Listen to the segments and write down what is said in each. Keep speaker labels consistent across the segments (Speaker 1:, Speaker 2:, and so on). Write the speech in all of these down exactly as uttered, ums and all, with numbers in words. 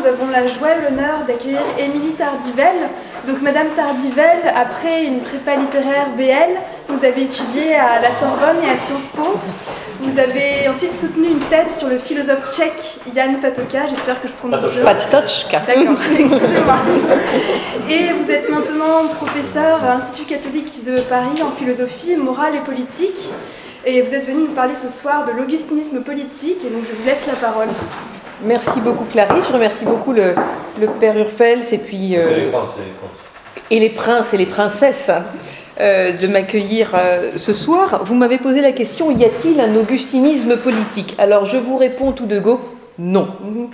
Speaker 1: avons la joie et l'honneur d'accueillir Émilie Tardivelle. Donc Madame Tardivelle, après une prépa littéraire B L, vous avez étudié à la Sorbonne et à Sciences Po. Vous avez ensuite soutenu une thèse sur le philosophe tchèque Jan Patočka, j'espère que je prononce bien.
Speaker 2: Patočka.
Speaker 1: D'accord, excusez-moi. Et vous êtes maintenant professeur à l'Institut catholique de Paris en philosophie, morale et politique. Et vous êtes venu nous parler ce soir de l'augustinisme politique, et donc je vous laisse la parole.
Speaker 2: Merci beaucoup Clarisse, je remercie beaucoup le, le père Urfels et puis euh,
Speaker 3: les princes, les princes.
Speaker 2: et les princes et les princesses euh, de m'accueillir euh, ce soir. Vous m'avez posé la question, y a-t-il un augustinisme politique? Alors je vous réponds tout de go, non.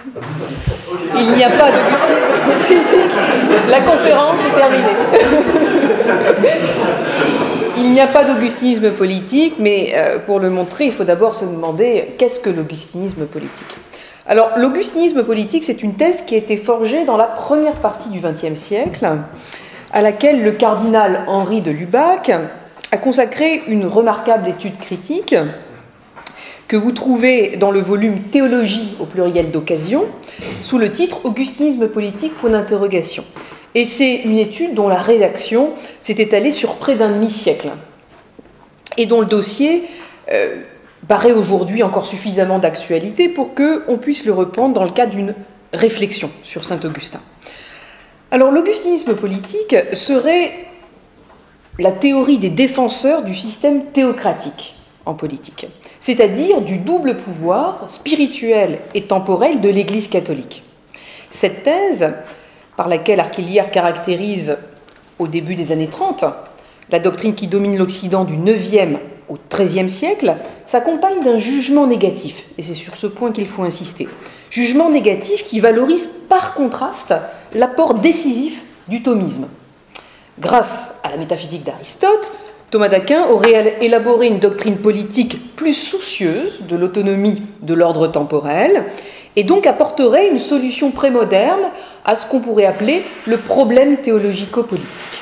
Speaker 2: Il n'y a pas d'augustinisme politique. La conférence est terminée. Il n'y a pas d'augustinisme politique, mais euh, pour le montrer, il faut d'abord se demander qu'est-ce que l'augustinisme politique. Alors, l'augustinisme politique, c'est une thèse qui a été forgée dans la première partie du vingtième siècle, à laquelle le cardinal Henri de Lubac a consacré une remarquable étude critique que vous trouvez dans le volume Théologie au pluriel d'occasion, sous le titre Augustinisme politique, point d'interrogation. Et c'est une étude dont la rédaction s'est étalée sur près d'un demi-siècle et dont le dossier euh, paraît aujourd'hui encore suffisamment d'actualité pour qu'on puisse le reprendre dans le cadre d'une réflexion sur Saint-Augustin. Alors l'augustinisme politique serait la théorie des défenseurs du système théocratique en politique, c'est-à-dire du double pouvoir spirituel et temporel de l'Église catholique. Cette thèse, par laquelle Arquillière caractérise au début des années trente la doctrine qui domine l'Occident du neuvième au treizième siècle, s'accompagne d'un jugement négatif, et c'est sur ce point qu'il faut insister. Jugement négatif qui valorise par contraste l'apport décisif du thomisme. Grâce à la métaphysique d'Aristote, Thomas d'Aquin aurait élaboré une doctrine politique plus soucieuse de l'autonomie de l'ordre temporel, et donc apporterait une solution prémoderne à ce qu'on pourrait appeler le problème théologico-politique.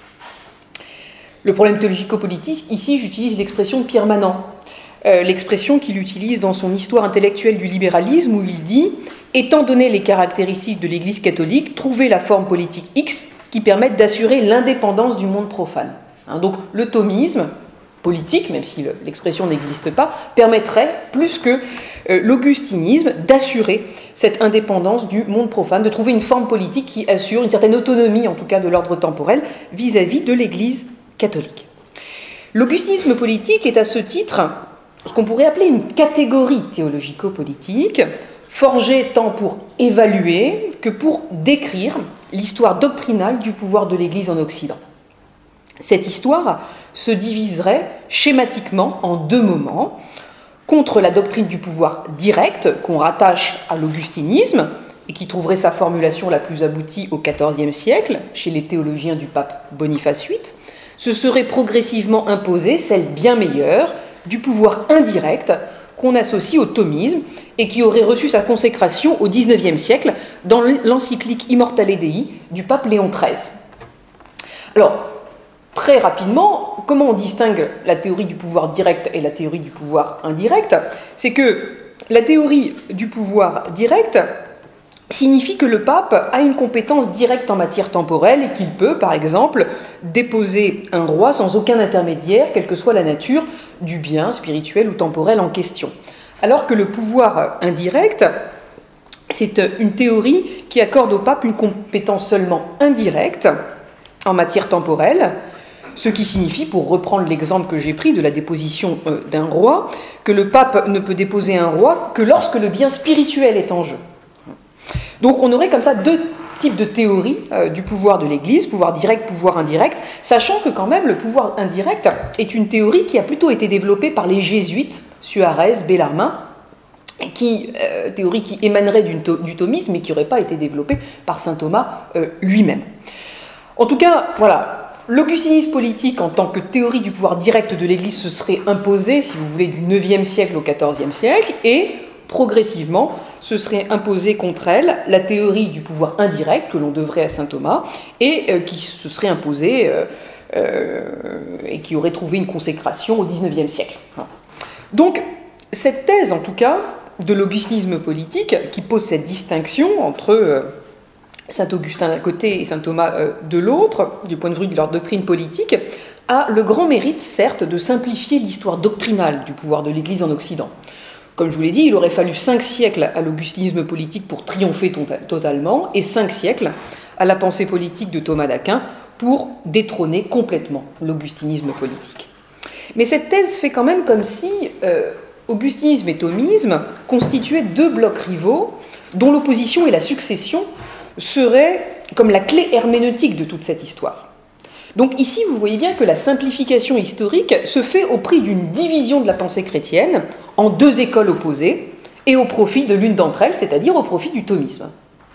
Speaker 2: Le problème théologico-politique, ici j'utilise l'expression de Pierre Manant, euh, l'expression qu'il utilise dans son Histoire intellectuelle du libéralisme, où il dit « Étant donné les caractéristiques de l'Église catholique, trouver la forme politique X qui permette d'assurer l'indépendance du monde profane. Hein, » Donc le thomisme politique, même si le, l'expression n'existe pas, permettrait, plus que euh, l'augustinisme, d'assurer cette indépendance du monde profane, de trouver une forme politique qui assure une certaine autonomie, en tout cas de l'ordre temporel, vis-à-vis de l'Église catholique. L'augustinisme politique est à ce titre ce qu'on pourrait appeler une catégorie théologico-politique, forgée tant pour évaluer que pour décrire l'histoire doctrinale du pouvoir de l'Église en Occident. Cette histoire se diviserait schématiquement en deux moments, contre la doctrine du pouvoir direct qu'on rattache à l'augustinisme et qui trouverait sa formulation la plus aboutie au quatorzième siècle chez les théologiens du pape Boniface huit, se serait progressivement imposée celle bien meilleure du pouvoir indirect qu'on associe au thomisme et qui aurait reçu sa consécration au dix-neuvième siècle dans l'encyclique Immortale Dei du pape Léon treize. Alors, très rapidement, comment on distingue la théorie du pouvoir direct et la théorie du pouvoir indirect? C'est que la théorie du pouvoir direct signifie que le pape a une compétence directe en matière temporelle et qu'il peut, par exemple, déposer un roi sans aucun intermédiaire, quelle que soit la nature du bien spirituel ou temporel en question. Alors que le pouvoir indirect, c'est une théorie qui accorde au pape une compétence seulement indirecte en matière temporelle, ce qui signifie, pour reprendre l'exemple que j'ai pris de la déposition euh, d'un roi, que le pape ne peut déposer un roi que lorsque le bien spirituel est en jeu. Donc on aurait comme ça deux types de théories euh, du pouvoir de l'Église, pouvoir direct, pouvoir indirect, sachant que quand même le pouvoir indirect est une théorie qui a plutôt été développée par les jésuites, Suarez, Bellarmin, qui, euh, théorie qui émanerait du, du thomisme mais qui n'aurait pas été développée par saint Thomas euh, lui-même. En tout cas, voilà. L'augustinisme politique en tant que théorie du pouvoir direct de l'Église se serait imposé, si vous voulez, du neuvième siècle au quatorzième siècle, et progressivement se serait imposée contre elle la théorie du pouvoir indirect que l'on devrait à saint Thomas, et euh, qui se serait imposée euh, euh, et qui aurait trouvé une consécration au dix-neuvième siècle. Donc, cette thèse, en tout cas, de l'augustinisme politique, qui pose cette distinction entre euh, saint Augustin d'un côté et saint Thomas euh, de l'autre, du point de vue de leur doctrine politique, a le grand mérite, certes, de simplifier l'histoire doctrinale du pouvoir de l'Église en Occident. Comme je vous l'ai dit, il aurait fallu cinq siècles à l'augustinisme politique pour triompher totalement, et cinq siècles à la pensée politique de Thomas d'Aquin pour détrôner complètement l'augustinisme politique. Mais cette thèse fait quand même comme si euh, augustinisme et thomisme constituaient deux blocs rivaux dont l'opposition et la succession seraient comme la clé herméneutique de toute cette histoire. Donc ici, vous voyez bien que la simplification historique se fait au prix d'une division de la pensée chrétienne en deux écoles opposées et au profit de l'une d'entre elles, c'est-à-dire au profit du thomisme.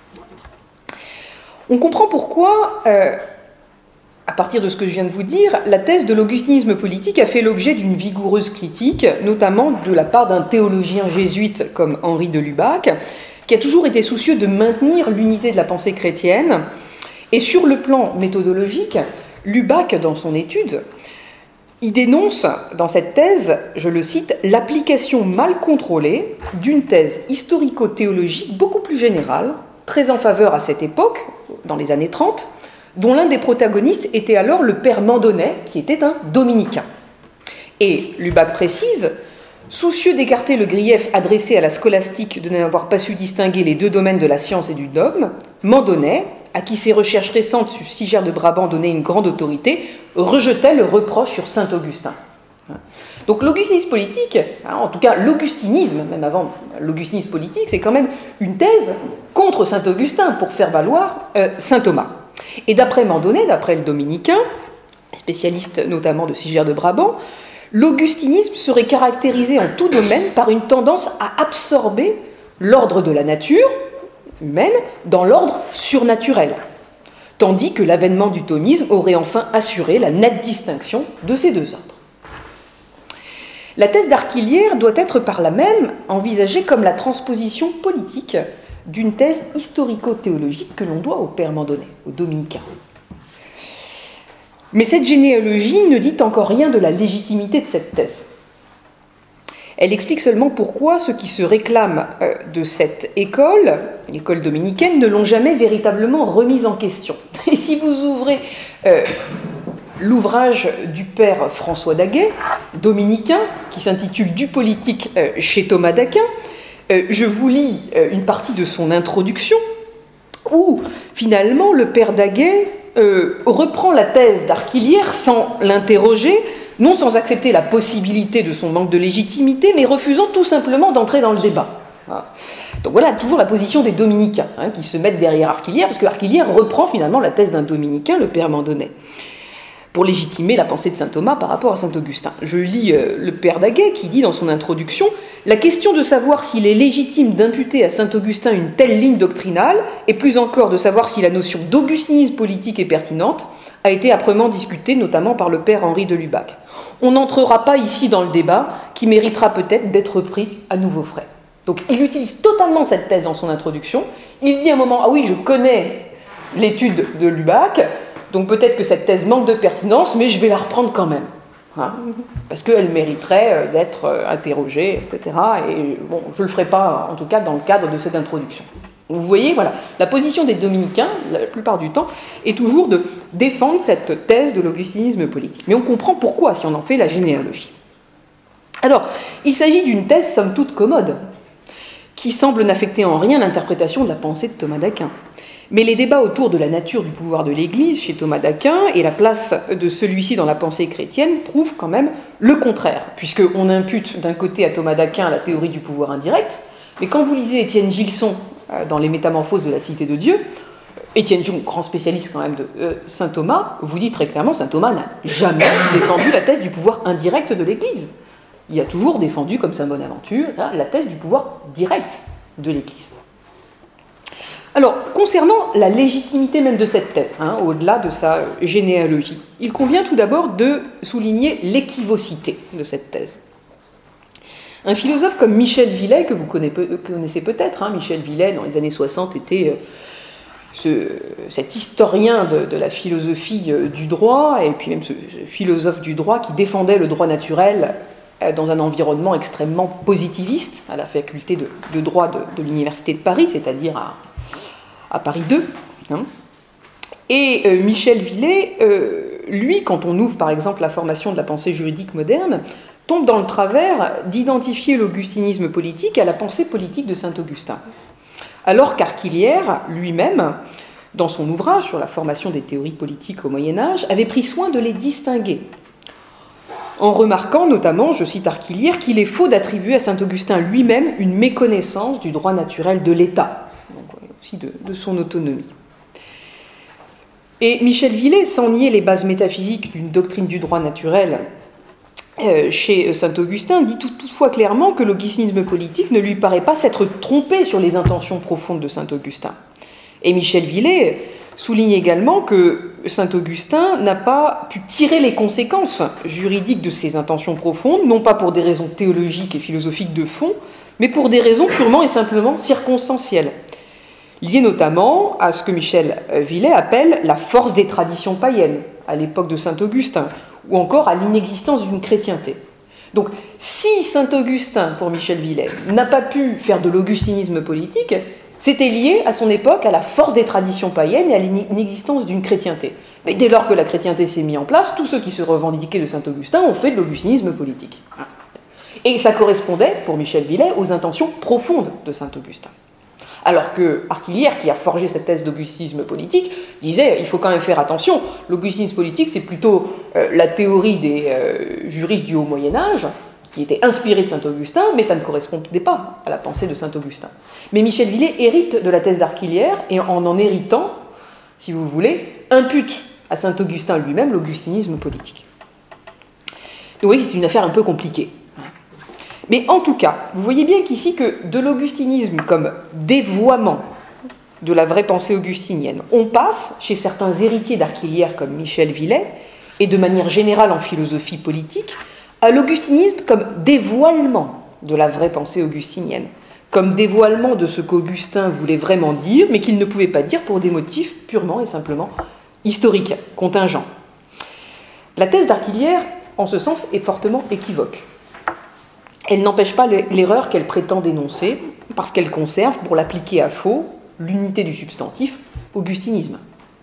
Speaker 2: On comprend pourquoi, euh, à partir de ce que je viens de vous dire, la thèse de l'augustinisme politique a fait l'objet d'une vigoureuse critique, notamment de la part d'un théologien jésuite comme Henri de Lubac, qui a toujours été soucieux de maintenir l'unité de la pensée chrétienne. Et sur le plan méthodologique, Lubac, dans son étude, il dénonce dans cette thèse, je le cite, l'application mal contrôlée d'une thèse historico-théologique beaucoup plus générale, très en faveur à cette époque, dans les années trente, dont l'un des protagonistes était alors le père Mandonnet, qui était un dominicain. Et Lubac précise, soucieux d'écarter le grief adressé à la scolastique de n'avoir pas su distinguer les deux domaines de la science et du dogme, Mandonnet, à qui ses recherches récentes sur Sigère de Brabant donnaient une grande autorité, rejetait le reproche sur saint Augustin. Donc l'augustinisme politique, en tout cas l'augustinisme, même avant l'augustinisme politique, c'est quand même une thèse contre saint Augustin pour faire valoir euh, saint Thomas. Et d'après Mandonnet, d'après le dominicain, spécialiste notamment de Sigère de Brabant, l'augustinisme serait caractérisé en tout domaine par une tendance à absorber l'ordre de la nature humaine dans l'ordre surnaturel, tandis que l'avènement du thomisme aurait enfin assuré la nette distinction de ces deux ordres. La thèse d'Arquillière doit être par là même envisagée comme la transposition politique d'une thèse historico-théologique que l'on doit au père Mandonnet, au dominicain. Mais cette généalogie ne dit encore rien de la légitimité de cette thèse. Elle explique seulement pourquoi ceux qui se réclament de cette école, l'école dominicaine, ne l'ont jamais véritablement remise en question. Et si vous ouvrez euh, l'ouvrage du père François Daguet, dominicain, qui s'intitule « Du politique euh, chez Thomas d'Aquin », euh, je vous lis euh, une partie de son introduction, où finalement le père Daguet euh, reprend la thèse d'Arquillière sans l'interroger, non sans accepter la possibilité de son manque de légitimité, mais refusant tout simplement d'entrer dans le débat. Donc voilà toujours la position des dominicains, hein, qui se mettent derrière Arquillière, parce que Arquillière reprend finalement la thèse d'un dominicain, le père Mandonnet, pour légitimer la pensée de saint Thomas par rapport à saint Augustin. Je lis euh, le père Daguet qui dit dans son introduction « La question de savoir s'il est légitime d'imputer à saint Augustin une telle ligne doctrinale, et plus encore de savoir si la notion d'augustinisme politique est pertinente, a été âprement discutée, notamment par le père Henri de Lubac. On n'entrera pas ici dans le débat, qui méritera peut-être d'être pris à nouveau frais. » Donc il utilise totalement cette thèse dans son introduction. Il dit à un moment « Ah oui, je connais l'étude de Lubac, donc peut-être que cette thèse manque de pertinence, mais je vais la reprendre quand même. Hein, parce qu'elle mériterait d'être interrogée, et cetera. Et bon, je ne le ferai pas, en tout cas, dans le cadre de cette introduction. » Vous voyez, voilà, la position des dominicains, la plupart du temps, est toujours de défendre cette thèse de l'augustinisme politique. Mais on comprend pourquoi, si on en fait la généalogie. Alors, il s'agit d'une thèse somme toute commode, qui semble n'affecter en rien l'interprétation de la pensée de Thomas d'Aquin. Mais les débats autour de la nature du pouvoir de l'Église chez Thomas d'Aquin et la place de celui-ci dans la pensée chrétienne prouvent quand même le contraire, puisqu'on impute d'un côté à Thomas d'Aquin la théorie du pouvoir indirect, mais quand vous lisez Étienne Gilson dans les Métamorphoses de la Cité de Dieu, Étienne Gilson, grand spécialiste quand même de euh, saint Thomas, vous dit très clairement saint Thomas n'a jamais défendu la thèse du pouvoir indirect de l'Église. Il a toujours défendu, comme saint Bonaventure, la thèse du pouvoir direct de l'Église. Alors, concernant la légitimité même de cette thèse, hein, au-delà de sa généalogie, il convient tout d'abord de souligner l'équivocité de cette thèse. Un philosophe comme Michel Villet, que vous connaissez peut-être, hein, Michel Villet, dans les années soixante, était euh, ce, cet historien de, de la philosophie euh, du droit, et puis même ce, ce philosophe du droit qui défendait le droit naturel dans un environnement extrêmement positiviste à la faculté de, de droit de, de l'Université de Paris, c'est-à-dire à, à Paris deux. Hein. Et euh, Michel Villet, euh, lui, quand on ouvre par exemple la formation de la pensée juridique moderne, tombe dans le travers d'identifier l'augustinisme politique à la pensée politique de Saint-Augustin. Alors qu'Arquillière, lui-même, dans son ouvrage sur la formation des théories politiques au Moyen-Âge, avait pris soin de les distinguer, en remarquant notamment, je cite Arquillière, qu'il est faux d'attribuer à Saint-Augustin lui-même une méconnaissance du droit naturel de l'État, donc aussi de, de son autonomie. Et Michel Villet, sans nier les bases métaphysiques d'une doctrine du droit naturel euh, chez Saint-Augustin, dit toutefois clairement que l'augustinisme politique ne lui paraît pas s'être trompé sur les intentions profondes de Saint-Augustin. Et Michel Villet souligne également que Saint-Augustin n'a pas pu tirer les conséquences juridiques de ses intentions profondes, non pas pour des raisons théologiques et philosophiques de fond, mais pour des raisons purement et simplement circonstancielles, liées notamment à ce que Michel Villet appelle la force des traditions païennes à l'époque de Saint-Augustin, ou encore à l'inexistence d'une chrétienté. Donc, si Saint-Augustin, pour Michel Villet, n'a pas pu faire de l'augustinisme politique, c'était lié à son époque à la force des traditions païennes et à l'inexistence d'une chrétienté. Mais dès lors que la chrétienté s'est mise en place, tous ceux qui se revendiquaient de Saint-Augustin ont fait de l'augustinisme politique. Et ça correspondait, pour Michel Villet, aux intentions profondes de Saint-Augustin. Alors que Arquillière, qui a forgé cette thèse d'augustinisme politique, disait il faut quand même faire attention, l'augustinisme politique c'est plutôt euh, la théorie des euh, juristes du Haut Moyen-Âge, qui était inspirée de Saint-Augustin, mais ça ne correspondait pas à la pensée de Saint-Augustin. Mais Michel Villet hérite de la thèse d'Arquillière, et en en héritant, si vous voulez, impute à Saint-Augustin lui-même l'augustinisme politique. Donc vous voyez, c'est une affaire un peu compliquée. Mais en tout cas, vous voyez bien qu'ici, que de l'augustinisme comme dévoiement de la vraie pensée augustinienne, on passe, chez certains héritiers d'Arquillière comme Michel Villet, et de manière générale en philosophie politique, à l'augustinisme comme dévoilement de la vraie pensée augustinienne, comme dévoilement de ce qu'Augustin voulait vraiment dire, mais qu'il ne pouvait pas dire pour des motifs purement et simplement historiques, contingents. La thèse d'Arquillière, en ce sens, est fortement équivoque. Elle n'empêche pas l'erreur qu'elle prétend dénoncer, parce qu'elle conserve, pour l'appliquer à faux, l'unité du substantif, augustinisme.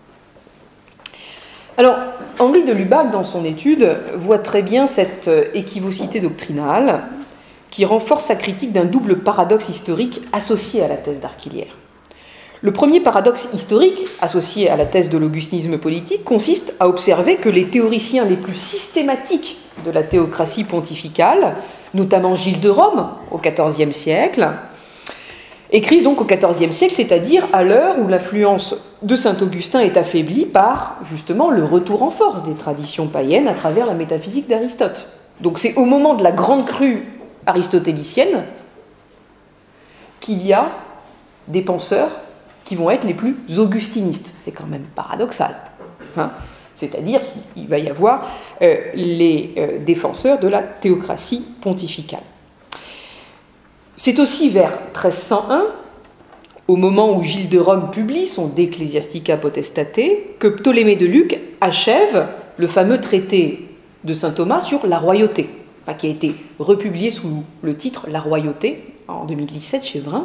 Speaker 2: Alors, Henri de Lubac, dans son étude, voit très bien cette équivocité doctrinale qui renforce sa critique d'un double paradoxe historique associé à la thèse d'Arquillière. Le premier paradoxe historique associé à la thèse de l'augustinisme politique consiste à observer que les théoriciens les plus systématiques de la théocratie pontificale, notamment Gilles de Rome au quatorzième siècle, écrivent donc au quatorzième siècle, c'est-à-dire à l'heure où l'influence de Saint-Augustin est affaiblie par, justement, le retour en force des traditions païennes à travers la métaphysique d'Aristote. Donc c'est au moment de la grande crue aristotélicienne qu'il y a des penseurs qui vont être les plus augustinistes. C'est quand même paradoxal. Hein ? C'est-à-dire qu'il va y avoir euh, les euh, défenseurs de la théocratie pontificale. C'est aussi vers treize cent un, au moment où Gilles de Rome publie son De Ecclesiastica Potestate, que Ptolémée de Luc achève le fameux traité de saint Thomas sur la royauté, enfin, qui a été republié sous le titre La royauté en deux mille dix-sept chez Vrin.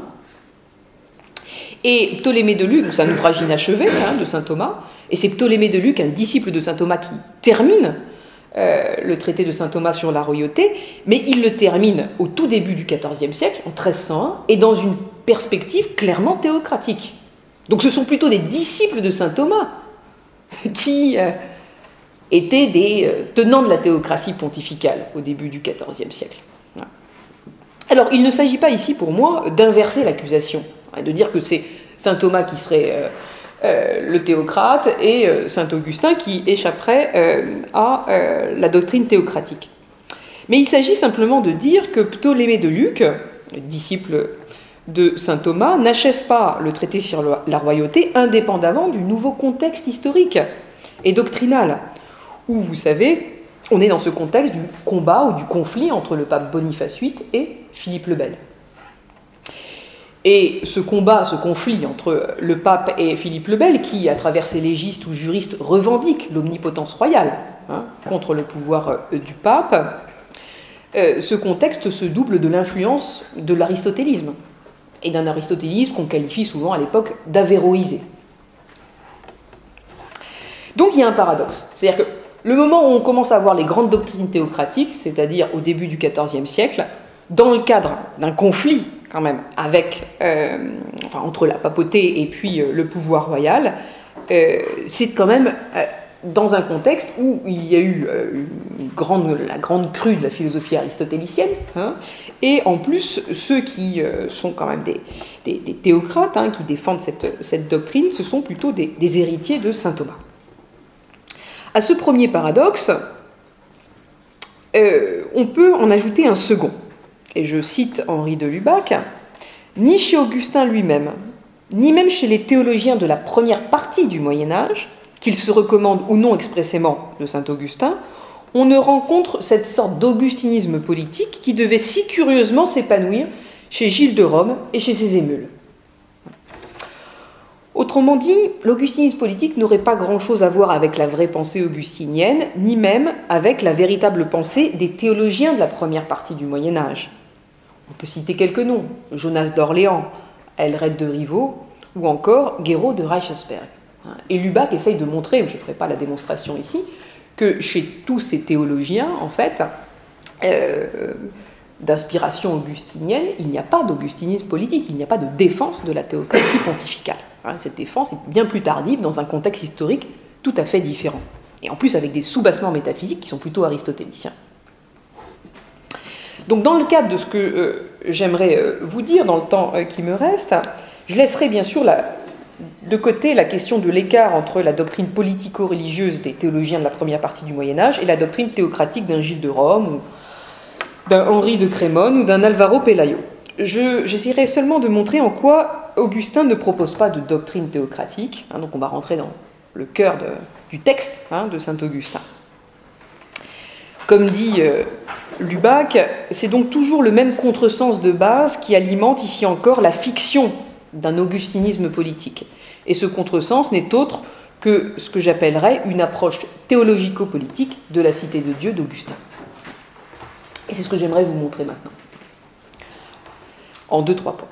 Speaker 2: Et Ptolémée de Luc, c'est un ouvrage inachevé hein, de saint Thomas, et c'est Ptolémée de Luc, un disciple de saint Thomas, qui termine euh, le traité de saint Thomas sur la royauté, mais il le termine au tout début du quatorzième siècle, en treize cent un, et dans une perspective clairement théocratique. Donc ce sont plutôt des disciples de saint Thomas qui euh, étaient des euh, tenants de la théocratie pontificale au début du quatorzième siècle. Voilà. Alors il ne s'agit pas ici pour moi d'inverser l'accusation, de dire que c'est saint Thomas qui serait euh, euh, le théocrate et euh, saint Augustin qui échapperait euh, à euh, la doctrine théocratique. Mais il s'agit simplement de dire que Ptolémée de Luc, disciple de saint Thomas, n'achève pas le traité sur la royauté indépendamment du nouveau contexte historique et doctrinal, où, vous savez, on est dans ce contexte du combat ou du conflit entre le pape Boniface huit et Philippe le Bel. Et ce combat, ce conflit entre le pape et Philippe le Bel, qui, à travers ses légistes ou juristes, revendique l'omnipotence royale hein, contre le pouvoir du pape, euh, ce contexte se double de l'influence de l'aristotélisme, et d'un aristotélisme qu'on qualifie souvent à l'époque d'avéroïsé. Donc il y a un paradoxe, c'est-à-dire que le moment où on commence à voir les grandes doctrines théocratiques, c'est-à-dire au début du quatorzième siècle, dans le cadre d'un conflit quand même avec, euh, enfin, entre la papauté et puis euh, le pouvoir royal, euh, c'est quand même euh, dans un contexte où il y a eu euh, une grande, la grande crue de la philosophie aristotélicienne, hein, et en plus ceux qui euh, sont quand même des, des, des théocrates, hein, qui défendent cette, cette doctrine, ce sont plutôt des, des héritiers de saint Thomas. À ce premier paradoxe, euh, on peut en ajouter un second. Et je cite Henri de Lubac, « Ni chez Augustin lui-même, ni même chez les théologiens de la première partie du Moyen-Âge, qu'ils se recommandent ou non expressément de saint Augustin, on ne rencontre cette sorte d'augustinisme politique qui devait si curieusement s'épanouir chez Gilles de Rome et chez ses émules. » Autrement dit, l'augustinisme politique n'aurait pas grand-chose à voir avec la vraie pensée augustinienne, ni même avec la véritable pensée des théologiens de la première partie du Moyen-Âge. On peut citer quelques noms, Jonas d'Orléans, Aelred de Rivaux, ou encore Guéraud de Reichsberg. Et Lubac essaye de montrer, mais je ne ferai pas la démonstration ici, que chez tous ces théologiens, en fait, euh, d'inspiration augustinienne, il n'y a pas d'augustinisme politique, il n'y a pas de défense de la théocratie pontificale. Cette défense est bien plus tardive dans un contexte historique tout à fait différent. Et en plus avec des sous-bassements métaphysiques qui sont plutôt aristotéliciens. Donc dans le cadre de ce que euh, j'aimerais euh, vous dire dans le temps euh, qui me reste, je laisserai bien sûr la, de côté la question de l'écart entre la doctrine politico-religieuse des théologiens de la première partie du Moyen-Âge et la doctrine théocratique d'un Gilles de Rome, ou d'un Henri de Crémone ou d'un Alvaro Pelayo. Je, j'essaierai seulement de montrer en quoi Augustin ne propose pas de doctrine théocratique, hein, donc on va rentrer dans le cœur de, du texte hein, de saint Augustin. Comme dit euh, Lubac, c'est donc toujours le même contresens de base qui alimente ici encore la fiction d'un augustinisme politique. Et ce contresens n'est autre que ce que j'appellerais une approche théologico-politique de la cité de Dieu d'Augustin. Et c'est ce que j'aimerais vous montrer maintenant, en deux, trois points.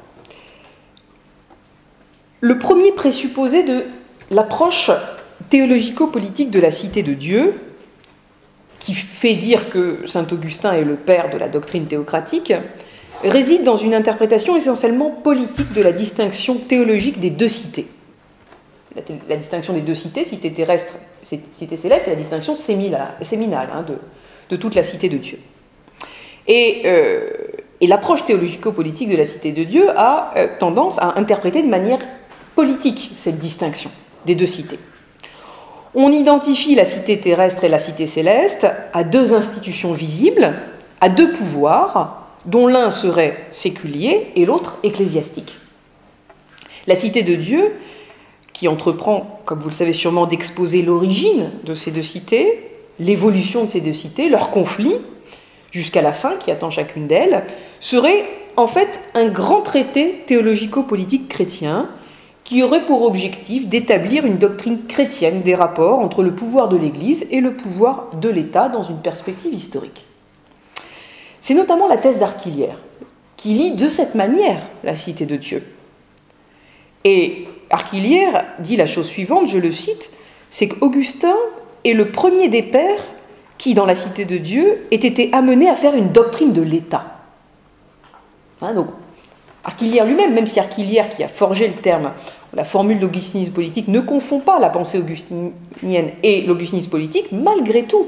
Speaker 2: Le premier présupposé de l'approche théologico-politique de la cité de Dieu, qui fait dire que saint Augustin est le père de la doctrine théocratique, réside dans une interprétation essentiellement politique de la distinction théologique des deux cités. La, la distinction des deux cités, cité terrestre, cité céleste, c'est la distinction séminale, séminale hein, de, de toute la cité de Dieu. Et, euh, et l'approche théologico-politique de la cité de Dieu a euh, tendance à interpréter de manière politique cette distinction des deux cités. On identifie la cité terrestre et la cité céleste à deux institutions visibles, à deux pouvoirs, dont l'un serait séculier et l'autre ecclésiastique. La cité de Dieu, qui entreprend, comme vous le savez sûrement, d'exposer l'origine de ces deux cités, l'évolution de ces deux cités, leur conflit, jusqu'à la fin qui attend chacune d'elles, serait en fait un grand traité théologico-politique chrétien qui aurait pour objectif d'établir une doctrine chrétienne des rapports entre le pouvoir de l'Église et le pouvoir de l'État dans une perspective historique. C'est notamment la thèse d'Arquilière, qui lit de cette manière la cité de Dieu. Et Arquilière dit la chose suivante, je le cite, c'est qu'Augustin est le premier des pères qui, dans la cité de Dieu, ait été amené à faire une doctrine de l'État. Hein, donc, Arquilière lui-même, même si Arquilière, qui a forgé le terme, la formule d'augustinisme politique, ne confond pas la pensée augustinienne et l'augustinisme politique, malgré tout,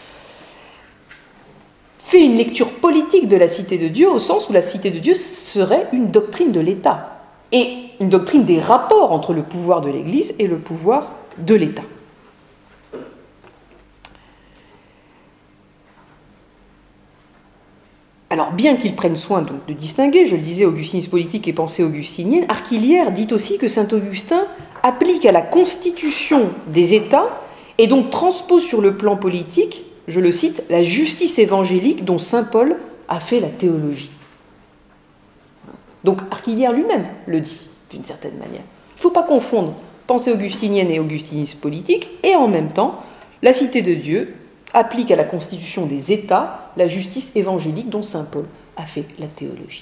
Speaker 2: fait une lecture politique de la cité de Dieu au sens où la cité de Dieu serait une doctrine de l'État et une doctrine des rapports entre le pouvoir de l'Église et le pouvoir de l'État. Alors, bien qu'il prenne soin donc de distinguer, je le disais, augustinisme politique et pensée augustinienne, Arquilière dit aussi que saint Augustin applique à la constitution des États et donc transpose sur le plan politique, je le cite, la justice évangélique dont saint Paul a fait la théologie. Donc Arquilière lui-même le dit, d'une certaine manière. Il ne faut pas confondre pensée augustinienne et augustinisme politique, et en même temps, la cité de Dieu applique à la constitution des États la justice évangélique dont saint Paul a fait la théologie.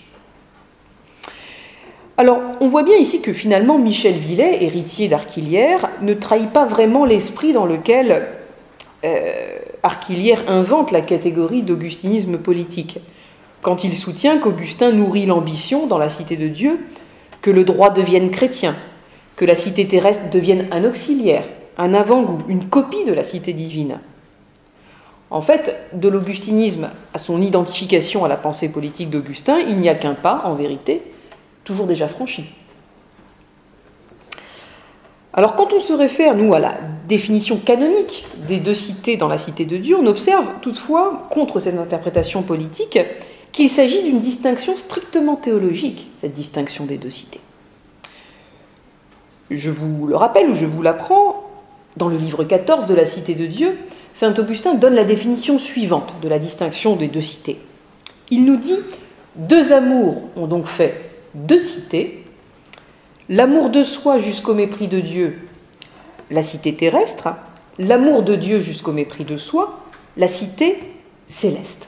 Speaker 2: Alors, on voit bien ici que finalement Michel Villet, héritier d'Arquillière, ne trahit pas vraiment l'esprit dans lequel euh, Arquillière invente la catégorie d'augustinisme politique, quand il soutient qu'Augustin nourrit l'ambition dans la cité de Dieu, que le droit devienne chrétien, que la cité terrestre devienne un auxiliaire, un avant-goût, une copie de la cité divine. En fait, de l'augustinisme à son identification à la pensée politique d'Augustin, il n'y a qu'un pas, en vérité, toujours déjà franchi. Alors, quand on se réfère, nous, à la définition canonique des deux cités dans la cité de Dieu, on observe toutefois, contre cette interprétation politique, qu'il s'agit d'une distinction strictement théologique, cette distinction des deux cités. Je vous le rappelle ou je vous l'apprends, dans le livre quatorze de la Cité de Dieu, saint Augustin donne la définition suivante de la distinction des deux cités. Il nous dit « Deux amours ont donc fait deux cités, l'amour de soi jusqu'au mépris de Dieu, la cité terrestre, l'amour de Dieu jusqu'au mépris de soi, la cité céleste. »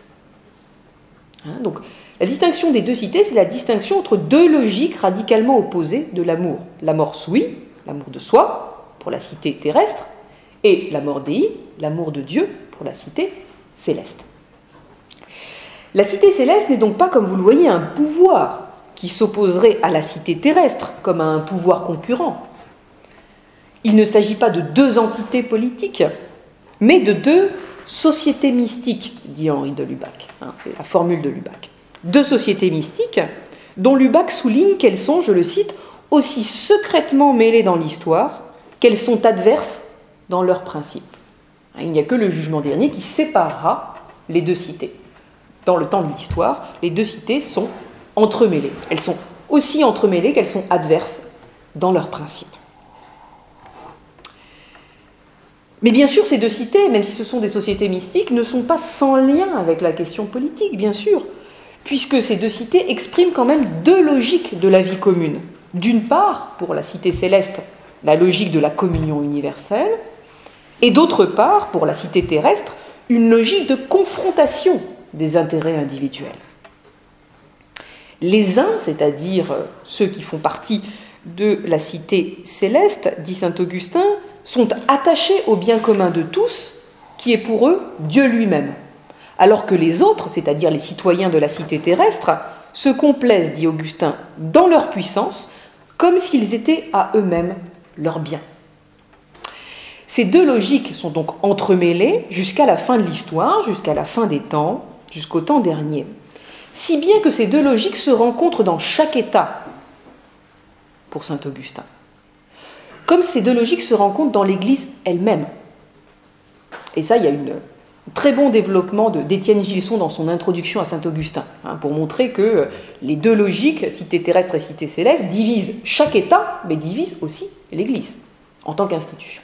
Speaker 2: Hein, donc, la distinction des deux cités, c'est la distinction entre deux logiques radicalement opposées de l'amour. L'amor sui, l'amour de soi, pour la cité terrestre, et l'amor dei, l'amour de Dieu, pour la cité céleste. La cité céleste n'est donc pas, comme vous le voyez, un pouvoir qui s'opposerait à la cité terrestre, comme à un pouvoir concurrent. Il ne s'agit pas de deux entités politiques, mais de deux sociétés mystiques, dit Henri de Lubac. Hein, c'est la formule de Lubac. Deux sociétés mystiques dont Lubac souligne qu'elles sont, je le cite, aussi secrètement mêlées dans l'histoire qu'elles sont adverses dans leurs principes. Il n'y a que le jugement dernier qui séparera les deux cités. Dans le temps de l'histoire, les deux cités sont entremêlées. Elles sont aussi entremêlées qu'elles sont adverses dans leurs principes. Mais bien sûr, ces deux cités, même si ce sont des sociétés mystiques, ne sont pas sans lien avec la question politique, bien sûr, puisque ces deux cités expriment quand même deux logiques de la vie commune. D'une part, pour la cité céleste, la logique de la communion universelle, et d'autre part, pour la cité terrestre, une logique de confrontation des intérêts individuels. Les uns, c'est-à-dire ceux qui font partie de la cité céleste, dit saint Augustin, sont attachés au bien commun de tous, qui est pour eux Dieu lui-même, alors que les autres, c'est-à-dire les citoyens de la cité terrestre, se complaisent, dit Augustin, dans leur puissance, comme s'ils étaient à eux-mêmes leur bien. Ces deux logiques sont donc entremêlées jusqu'à la fin de l'histoire, jusqu'à la fin des temps, jusqu'au temps dernier, si bien que ces deux logiques se rencontrent dans chaque État, pour saint Augustin, comme ces deux logiques se rencontrent dans l'Église elle-même. Et ça, il y a une, un très bon développement de, d'Étienne Gilson dans son introduction à saint Augustin, hein, pour montrer que les deux logiques, cité terrestre et cité céleste, divisent chaque État, mais divisent aussi l'Église, en tant qu'institution.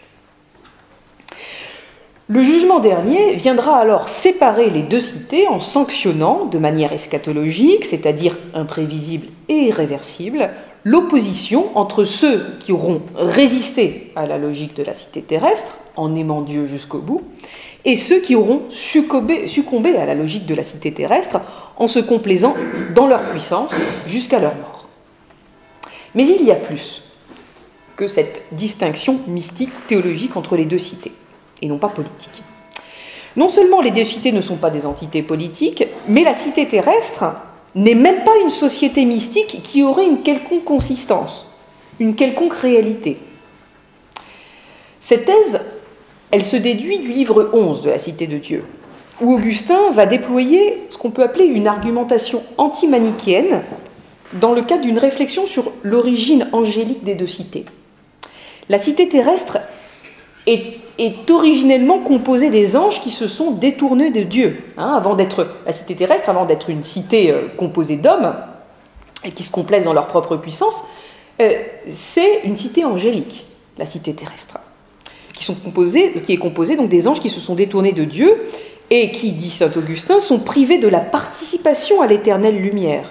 Speaker 2: Le jugement dernier viendra alors séparer les deux cités en sanctionnant, de manière eschatologique, c'est-à-dire imprévisible et irréversible, l'opposition entre ceux qui auront résisté à la logique de la cité terrestre, en aimant Dieu jusqu'au bout, et ceux qui auront succombé, succombé à la logique de la cité terrestre, en se complaisant dans leur puissance jusqu'à leur mort. Mais il y a plus que cette distinction mystique, théologique entre les deux cités, et non pas politique. Non seulement les deux cités ne sont pas des entités politiques, mais la cité terrestre n'est même pas une société mystique qui aurait une quelconque consistance, une quelconque réalité. Cette thèse, elle se déduit du livre onze de la Cité de Dieu, où Augustin va déployer ce qu'on peut appeler une argumentation anti-manichéenne dans le cadre d'une réflexion sur l'origine angélique des deux cités. La cité terrestre est, est originellement composée des anges qui se sont détournés de Dieu. Hein, avant d'être la cité terrestre, avant d'être une cité euh, composée d'hommes et qui se complaisent dans leur propre puissance, euh, c'est une cité angélique, la cité terrestre, qui, sont composées, qui est composée donc des anges qui se sont détournés de Dieu et qui, dit saint Augustin, sont privés de la participation à l'éternelle lumière.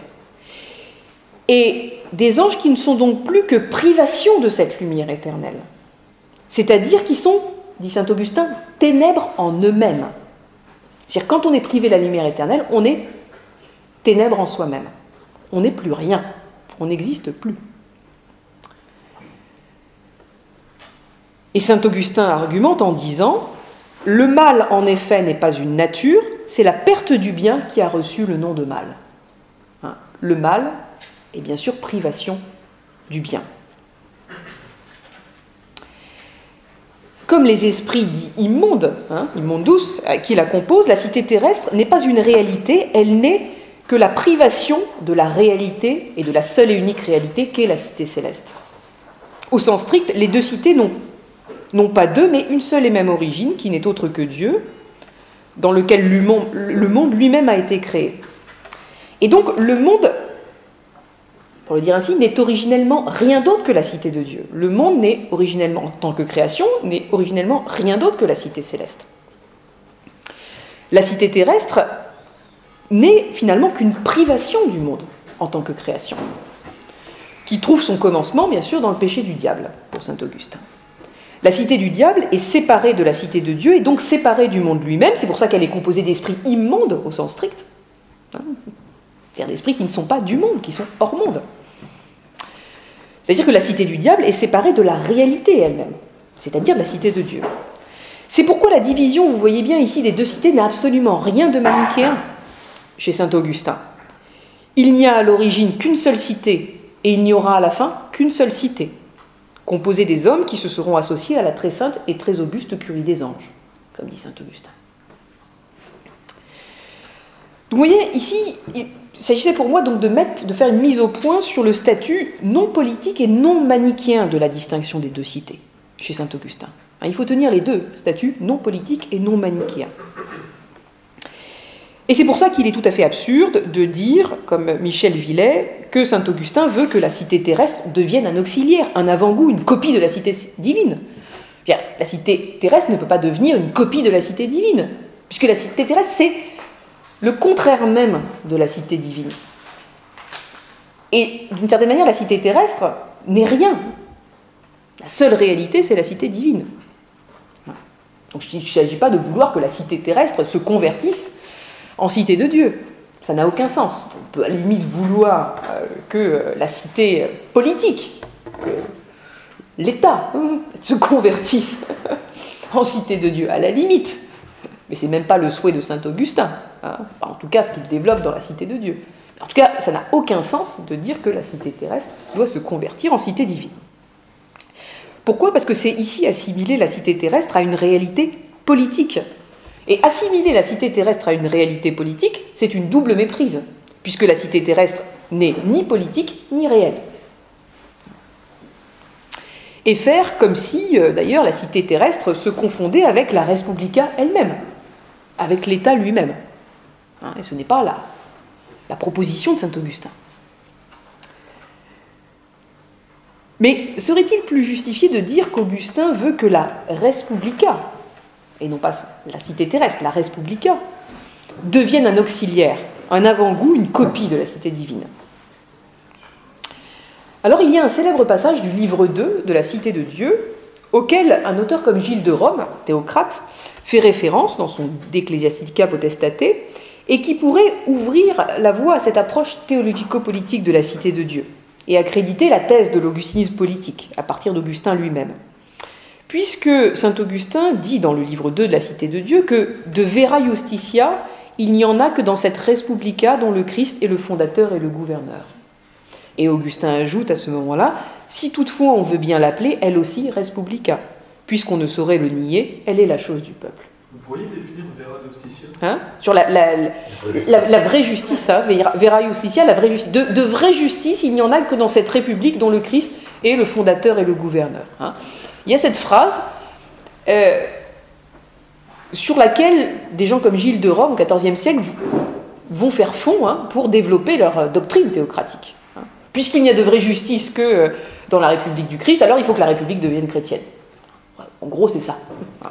Speaker 2: Et des anges qui ne sont donc plus que privation de cette lumière éternelle. C'est-à-dire qui sont, dit saint Augustin, ténèbres en eux-mêmes. C'est-à-dire, quand on est privé de la lumière éternelle, on est ténèbres en soi-même. On n'est plus rien. On n'existe plus. Et saint Augustin argumente en disant « Le mal, en effet, n'est pas une nature, c'est la perte du bien qui a reçu le nom de mal. Hein, le mal est bien sûr privation du bien. Comme les esprits dits immondes, hein, immondus, qui la composent, la cité terrestre n'est pas une réalité, elle n'est que la privation de la réalité et de la seule et unique réalité qu'est la cité céleste. Au sens strict, les deux cités n'ont non pas deux, mais une seule et même origine, qui n'est autre que Dieu, dans lequel le monde lui-même a été créé. Et donc, le monde, pour le dire ainsi, n'est originellement rien d'autre que la cité de Dieu. Le monde n'est originellement, en tant que création, n'est originellement rien d'autre que la cité céleste. La cité terrestre n'est finalement qu'une privation du monde, en tant que création, qui trouve son commencement, bien sûr, dans le péché du diable, pour saint Augustin. La cité du diable est séparée de la cité de Dieu et donc séparée du monde lui-même. C'est pour ça qu'elle est composée d'esprits immondes au sens strict. Hein, c'est-à-dire d'esprits qui ne sont pas du monde, qui sont hors monde. C'est-à-dire que la cité du diable est séparée de la réalité elle-même, c'est-à-dire de la cité de Dieu. C'est pourquoi la division, vous voyez bien ici, des deux cités n'a absolument rien de manichéen chez saint Augustin. Il n'y a à l'origine qu'une seule cité et il n'y aura à la fin qu'une seule cité, composée des hommes qui se seront associés à la très sainte et très auguste curie des anges, comme dit saint Augustin. Donc vous voyez, ici, il s'agissait pour moi donc de, mettre, de faire une mise au point sur le statut non politique et non manichéen de la distinction des deux cités, chez saint Augustin. Il faut tenir les deux statuts, non politique et non manichéen. Et c'est pour ça qu'il est tout à fait absurde de dire, comme Michel Villet, que saint Augustin veut que la cité terrestre devienne un auxiliaire, un avant-goût, une copie de la cité divine. La cité terrestre ne peut pas devenir une copie de la cité divine, puisque la cité terrestre, c'est le contraire même de la cité divine. Et d'une certaine manière, la cité terrestre n'est rien. La seule réalité, c'est la cité divine. Donc il ne s'agit pas de vouloir que la cité terrestre se convertisse en cité de Dieu. Ça n'a aucun sens. On peut à la limite vouloir euh, que euh, la cité politique, que l'État euh, se convertisse en cité de Dieu, à la limite. Mais ce n'est même pas le souhait de saint Augustin. Hein. Enfin, en tout cas, ce qu'il développe dans la cité de Dieu. En tout cas, ça n'a aucun sens de dire que la cité terrestre doit se convertir en cité divine. Pourquoi ? Parce que c'est ici assimiler la cité terrestre à une réalité politique. Et assimiler la cité terrestre à une réalité politique, c'est une double méprise, puisque la cité terrestre n'est ni politique ni réelle. Et faire comme si, d'ailleurs, la cité terrestre se confondait avec la res publica elle-même, avec l'État lui-même. Hein, et ce n'est pas la, la proposition de saint Augustin. Mais serait-il plus justifié de dire qu'Augustin veut que la res publica, et non pas la cité terrestre, la res publica, devienne un auxiliaire, un avant-goût, une copie de la cité divine? Alors il y a un célèbre passage du livre deux de la Cité de Dieu, auquel un auteur comme Gilles de Rome, théocrate, fait référence dans son De Ecclesiastica Potestate, et qui pourrait ouvrir la voie à cette approche théologico-politique de la Cité de Dieu, et accréditer la thèse de l'augustinisme politique, à partir d'Augustin lui-même. Puisque saint Augustin dit dans le livre deux de la Cité de Dieu que de vera justitia, il n'y en a que dans cette res publica dont le Christ est le fondateur et le gouverneur. Et Augustin ajoute à ce moment-là, si toutefois on veut bien l'appeler, elle aussi res publica, puisqu'on ne saurait le nier, elle est la chose du peuple.
Speaker 3: Vous pourriez définir vera justitia ?
Speaker 2: Hein ? Sur la, la, la, la, la vraie justice, hein, vera justitia, la vraie justice. De, de vraie justice, il n'y en a que dans cette république dont le Christ est le fondateur et le gouverneur. Hein. Il y a cette phrase euh, sur laquelle des gens comme Gilles de Rome, au quatorzième siècle, vont faire fond hein, pour développer leur doctrine théocratique. Hein. Puisqu'il n'y a de vraie justice que dans la République du Christ, alors il faut que la République devienne chrétienne. En gros, c'est ça.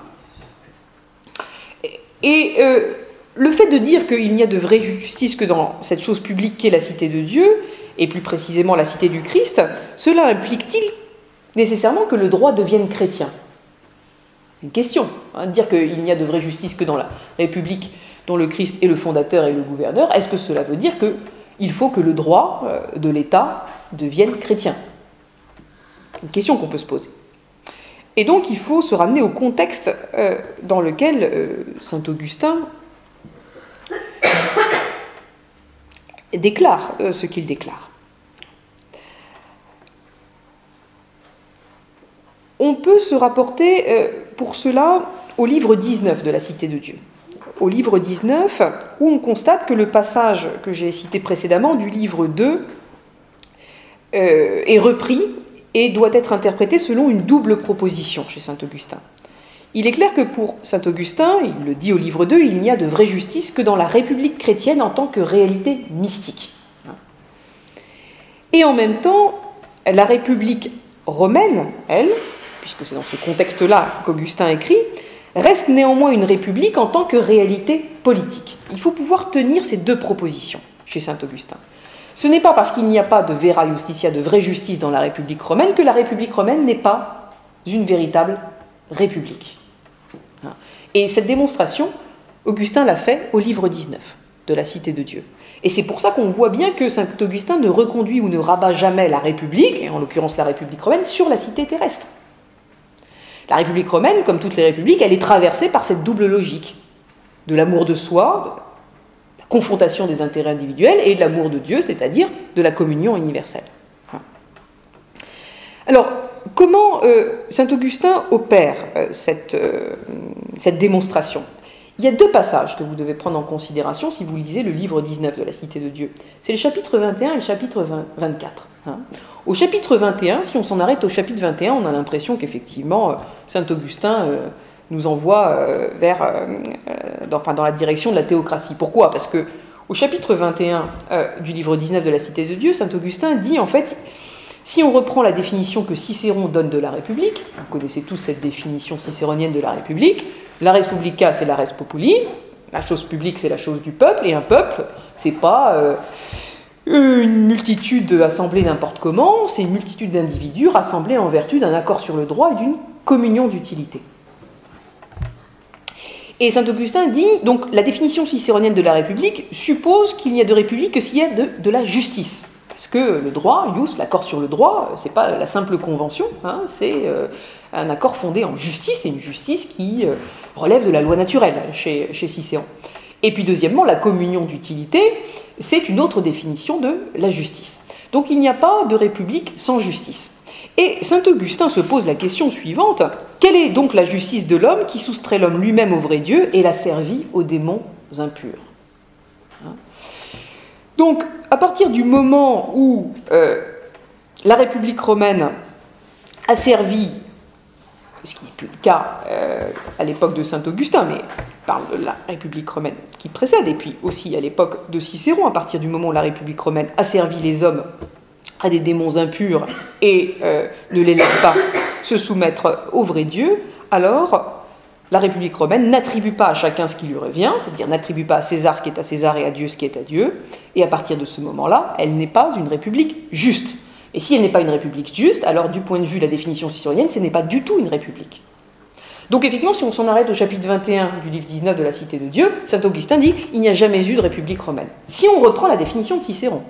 Speaker 2: Et euh, le fait de dire qu'il n'y a de vraie justice que dans cette chose publique qu'est la cité de Dieu, et plus précisément la cité du Christ, cela implique-t-il nécessairement que le droit devienne chrétien ? Une question, hein, de dire qu'il n'y a de vraie justice que dans la République dont le Christ est le fondateur et le gouverneur, est-ce que cela veut dire qu'il faut que le droit de l'État devienne chrétien? Une question qu'on peut se poser. Et donc il faut se ramener au contexte euh, dans lequel euh, saint Augustin déclare euh, ce qu'il déclare. On peut se rapporter euh, pour cela au livre dix-neuf de la Cité de Dieu. Au livre dix-neuf, où on constate que le passage que j'ai cité précédemment du livre deux euh, est repris et doit être interprété selon une double proposition chez saint Augustin. Il est clair que pour saint Augustin, il le dit au livre deux, il n'y a de vraie justice que dans la République chrétienne en tant que réalité mystique. Et en même temps, la République romaine, elle, puisque c'est dans ce contexte-là qu'Augustin écrit, reste néanmoins une république en tant que réalité politique. Il faut pouvoir tenir ces deux propositions chez saint Augustin. Ce n'est pas parce qu'il n'y a pas de vera justitia, de vraie justice dans la République romaine, que la République romaine n'est pas une véritable république. Et cette démonstration, Augustin l'a fait au livre dix-neuf de la Cité de Dieu. Et c'est pour ça qu'on voit bien que saint Augustin ne reconduit ou ne rabat jamais la République, et en l'occurrence la République romaine, sur la cité terrestre. La République romaine, comme toutes les républiques, elle est traversée par cette double logique de l'amour de soi, la confrontation des intérêts individuels, et de l'amour de Dieu, c'est-à-dire de la communion universelle. Alors, comment euh, saint Augustin opère euh, cette, euh, cette démonstration? Il y a deux passages que vous devez prendre en considération si vous lisez le livre dix-neuf de la Cité de Dieu. C'est le chapitre vingt et un et le chapitre vingt-quatre. Hein. Au chapitre vingt et un, si on s'en arrête au chapitre vingt et un, on a l'impression qu'effectivement, saint Augustin euh, nous envoie euh, vers, euh, dans, enfin, dans la direction de la théocratie. Pourquoi? Parce que au chapitre vingt et un euh, du livre dix-neuf de la Cité de Dieu, saint Augustin dit en fait, si on reprend la définition que Cicéron donne de la République, vous connaissez tous cette définition cicéronienne de la République, la res publica, c'est la res populi, la chose publique, c'est la chose du peuple, et un peuple, c'est pas euh, une multitude assemblée n'importe comment, c'est une multitude d'individus rassemblés en vertu d'un accord sur le droit et d'une communion d'utilité. Et saint Augustin dit, donc la définition cicéronienne de la République suppose qu'il n'y a de République que s'il y a de, de la justice. Parce que le droit, ius, l'accord sur le droit, c'est pas la simple convention, hein, c'est euh, un accord fondé en justice, et une justice qui euh, relève de la loi naturelle chez, chez Cicéron. Et puis deuxièmement, la communion d'utilité, c'est une autre définition de la justice. Donc il n'y a pas de république sans justice. Et saint Augustin se pose la question suivante, quelle est donc la justice de l'homme qui soustrait l'homme lui-même au vrai Dieu et l'a servi aux démons impurs? Hein? Donc, à partir du moment où euh, la République romaine a servi, ce qui n'est plus le cas euh, à l'époque de saint Augustin, mais on parle de la République romaine qui précède, et puis aussi à l'époque de Cicéron, à partir du moment où la République romaine a servi les hommes à des démons impurs et euh, ne les laisse pas se soumettre au vrai Dieu, alors la République romaine n'attribue pas à chacun ce qui lui revient, c'est-à-dire n'attribue pas à César ce qui est à César et à Dieu ce qui est à Dieu, et à partir de ce moment-là, elle n'est pas une république juste. Et si elle n'est pas une république juste, alors du point de vue de la définition cicéronienne, ce n'est pas du tout une république. Donc effectivement, si on s'en arrête au chapitre vingt et un du livre dix-neuf de la Cité de Dieu, saint Augustin dit « il n'y a jamais eu de république romaine ». Si on reprend la définition de Cicéron.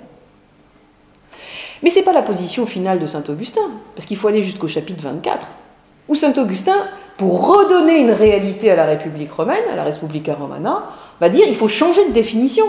Speaker 2: Mais ce n'est pas la position finale de saint Augustin, parce qu'il faut aller jusqu'au chapitre vingt-quatre, où saint Augustin, pour redonner une réalité à la République romaine, à la Res Publica Romana, va dire qu'il faut changer de définition.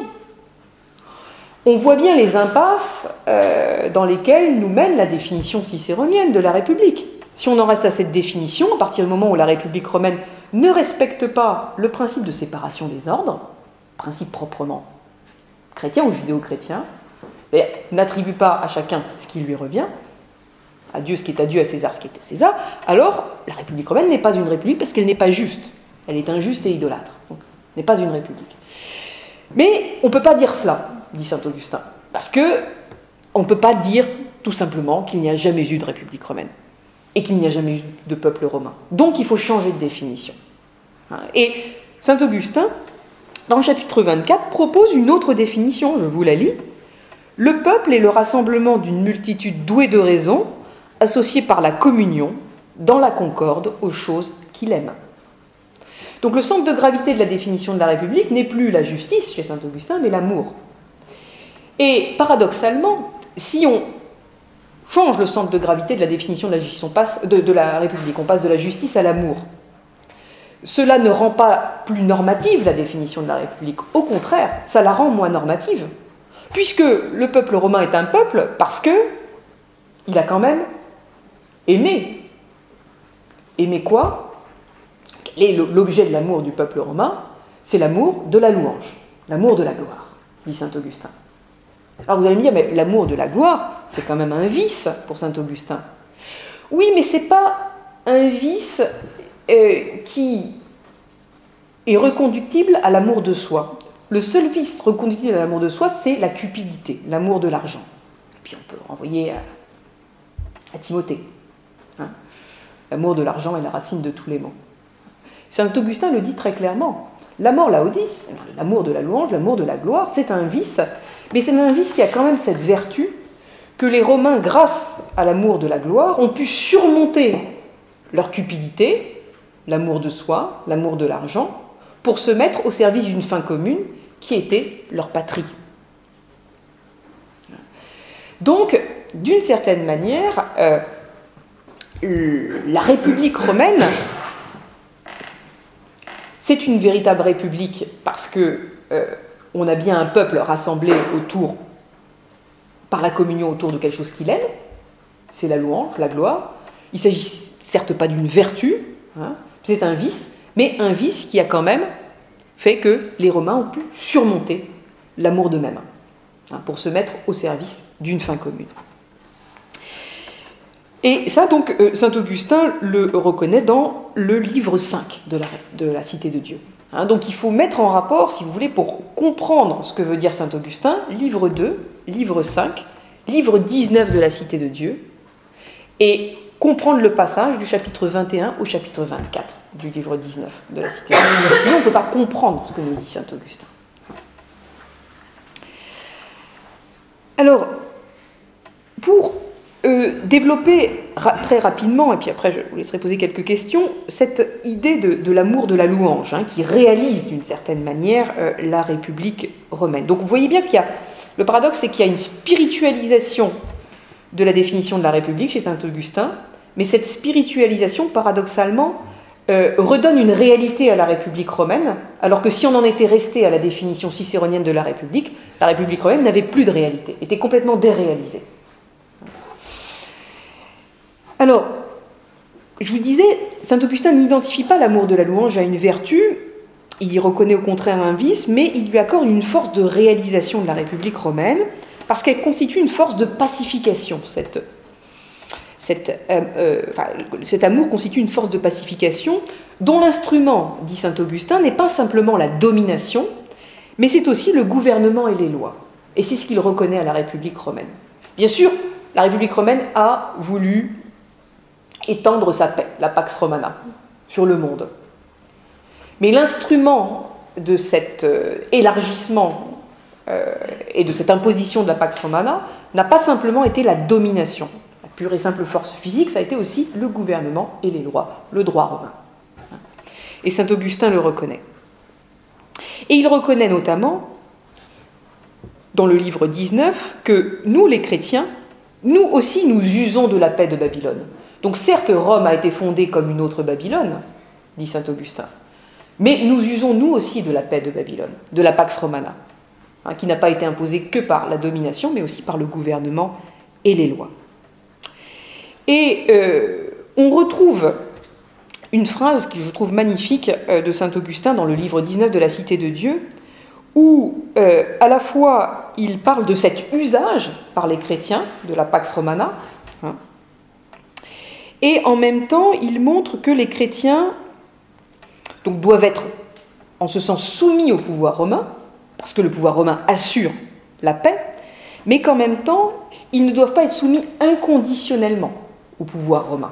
Speaker 2: On voit bien les impasses euh, dans lesquelles nous mène la définition cicéronienne de la République. Si on en reste à cette définition, à partir du moment où la République romaine ne respecte pas le principe de séparation des ordres, principe proprement chrétien ou judéo-chrétien, et n'attribue pas à chacun ce qui lui revient, à Dieu ce qui est à Dieu, à César ce qui est à César, alors la République romaine n'est pas une république parce qu'elle n'est pas juste. Elle est injuste et idolâtre. Donc, n'est pas une république. Mais on ne peut pas dire cela, dit saint Augustin, parce qu'on ne peut pas dire tout simplement qu'il n'y a jamais eu de république romaine et qu'il n'y a jamais eu de peuple romain. Donc il faut changer de définition. Et saint Augustin, dans le chapitre vingt-quatre, propose une autre définition, je vous la lis. Le peuple est le rassemblement d'une multitude douée de raison, associée par la communion, dans la concorde, aux choses qu'il aime. Donc le centre de gravité de la définition de la République n'est plus la justice chez saint Augustin, mais l'amour. Et paradoxalement, si on change le centre de gravité de la définition de la justice, on passe de, de la République, on passe de la justice à l'amour. Cela ne rend pas plus normative la définition de la République. Au contraire, ça la rend moins normative. Puisque le peuple romain est un peuple parce que il a quand même aimé. Aimer quoi? Quel est l'objet de l'amour du peuple romain? C'est l'amour de la louange, l'amour de la gloire, dit saint Augustin. Alors vous allez me dire, mais l'amour de la gloire, c'est quand même un vice pour saint Augustin. Oui, mais ce n'est pas un vice euh, qui est reconductible à l'amour de soi. Le seul vice reconductible à l'amour de soi, c'est la cupidité, l'amour de l'argent. Et puis on peut renvoyer à, à Timothée. Hein, l'amour de l'argent est la racine de tous les maux. Saint Augustin le dit très clairement. L'amor laudis, l'amour de la louange, l'amour de la gloire, c'est un vice, mais c'est un vice qui a quand même cette vertu que les Romains, grâce à l'amour de la gloire, ont pu surmonter leur cupidité, l'amour de soi, l'amour de l'argent, pour se mettre au service d'une fin commune qui était leur patrie. Donc, d'une certaine manière, euh, la République romaine, c'est une véritable république parce que euh, on a bien un peuple rassemblé autour, par la communion autour de quelque chose qu'il aime, c'est la louange, la gloire. Il ne s'agit certes pas d'une vertu, hein, c'est un vice, mais un vice qui a quand même fait que les Romains ont pu surmonter l'amour d'eux-mêmes, hein, pour se mettre au service d'une fin commune. Et ça, donc, euh, saint Augustin le reconnaît dans le livre cinq de la, de la Cité de Dieu. Hein, donc il faut mettre en rapport, si vous voulez, pour comprendre ce que veut dire saint Augustin, livre deux, livre cinq, livre dix-neuf de la Cité de Dieu, et comprendre le passage du chapitre vingt et un au chapitre vingt-quatre du livre dix-neuf de la Cité de Dieu. Sinon, on ne peut pas comprendre ce que nous dit saint Augustin. Alors, pour euh, développer ra- très rapidement, et puis après je vous laisserai poser quelques questions, cette idée de, de l'amour de la louange, hein, qui réalise d'une certaine manière euh, la République romaine. Donc vous voyez bien qu'il y a, le paradoxe, c'est qu'il y a une spiritualisation de la définition de la République chez saint Augustin, mais cette spiritualisation, paradoxalement, euh, redonne une réalité à la République romaine, alors que si on en était resté à la définition cicéronienne de la République, la République romaine n'avait plus de réalité, était complètement déréalisée. Alors, je vous disais, saint Augustin n'identifie pas l'amour de la louange à une vertu, il y reconnaît au contraire un vice, mais il lui accorde une force de réalisation de la République romaine, parce qu'elle constitue une force de pacification. Cette, cette, euh, euh, enfin, cet amour constitue une force de pacification dont l'instrument, dit saint Augustin, n'est pas simplement la domination, mais c'est aussi le gouvernement et les lois. Et c'est ce qu'il reconnaît à la République romaine. Bien sûr, la République romaine a voulu étendre sa paix, la Pax Romana, sur le monde. Mais l'instrument de cet euh, élargissement euh, et de cette imposition de la Pax Romana n'a pas simplement été la domination. La pure et simple force physique, ça a été aussi le gouvernement et les lois, le droit romain. Et saint Augustin le reconnaît. Et il reconnaît notamment, dans le livre dix-neuf, que nous, les chrétiens, nous aussi, nous usons de la paix de Babylone. Donc certes, Rome a été fondée comme une autre Babylone, dit saint Augustin, mais nous usons nous aussi de la paix de Babylone, de la Pax Romana, hein, qui n'a pas été imposée que par la domination, mais aussi par le gouvernement et les lois. Et euh, on retrouve une phrase que je trouve magnifique euh, de saint Augustin dans le livre dix-neuf de la Cité de Dieu, où euh, à la fois il parle de cet usage par les chrétiens de la Pax Romana, hein, et en même temps il montre que les chrétiens donc, doivent être en ce sens soumis au pouvoir romain, parce que le pouvoir romain assure la paix, mais qu'en même temps ils ne doivent pas être soumis inconditionnellement au pouvoir romain.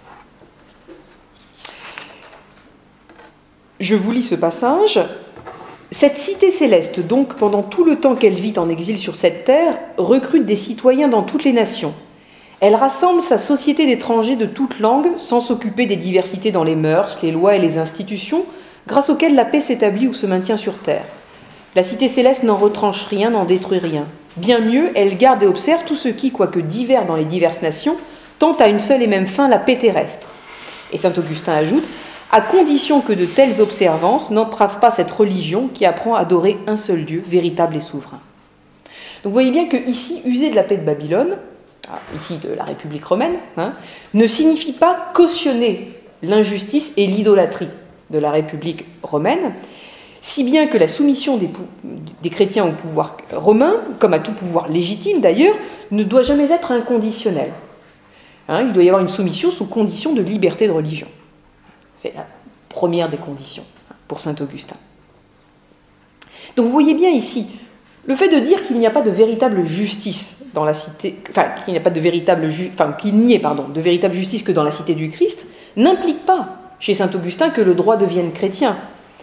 Speaker 2: Je vous lis ce passage. Cette cité céleste, donc, pendant tout le temps qu'elle vit en exil sur cette terre, recrute des citoyens dans toutes les nations. Elle rassemble sa société d'étrangers de toutes langues, sans s'occuper des diversités dans les mœurs, les lois et les institutions, grâce auquel la paix s'établit ou se maintient sur terre. La cité céleste n'en retranche rien, n'en détruit rien. Bien mieux, elle garde et observe tout ce qui, quoique divers dans les diverses nations, tend à une seule et même fin, la paix terrestre. Et saint Augustin ajoute, à condition que de telles observances n'entravent pas cette religion qui apprend à adorer un seul Dieu, véritable et souverain. Donc vous voyez bien que ici, user de la paix de Babylone, ici de la République romaine, hein, ne signifie pas cautionner l'injustice et l'idolâtrie de la République romaine, si bien que la soumission des, pou- des chrétiens au pouvoir romain, comme à tout pouvoir légitime d'ailleurs, ne doit jamais être inconditionnelle. Hein, il doit y avoir une soumission sous condition de liberté de religion. C'est la première des conditions pour saint Augustin. Donc vous voyez bien ici, le fait de dire qu'il n'y a pas de véritable justice dans la cité, enfin qu'il n'y a pas de véritable, ju- enfin qu'il n'y ait pardon, de véritable justice que dans la cité du Christ, n'implique pas chez saint Augustin que le droit devienne chrétien,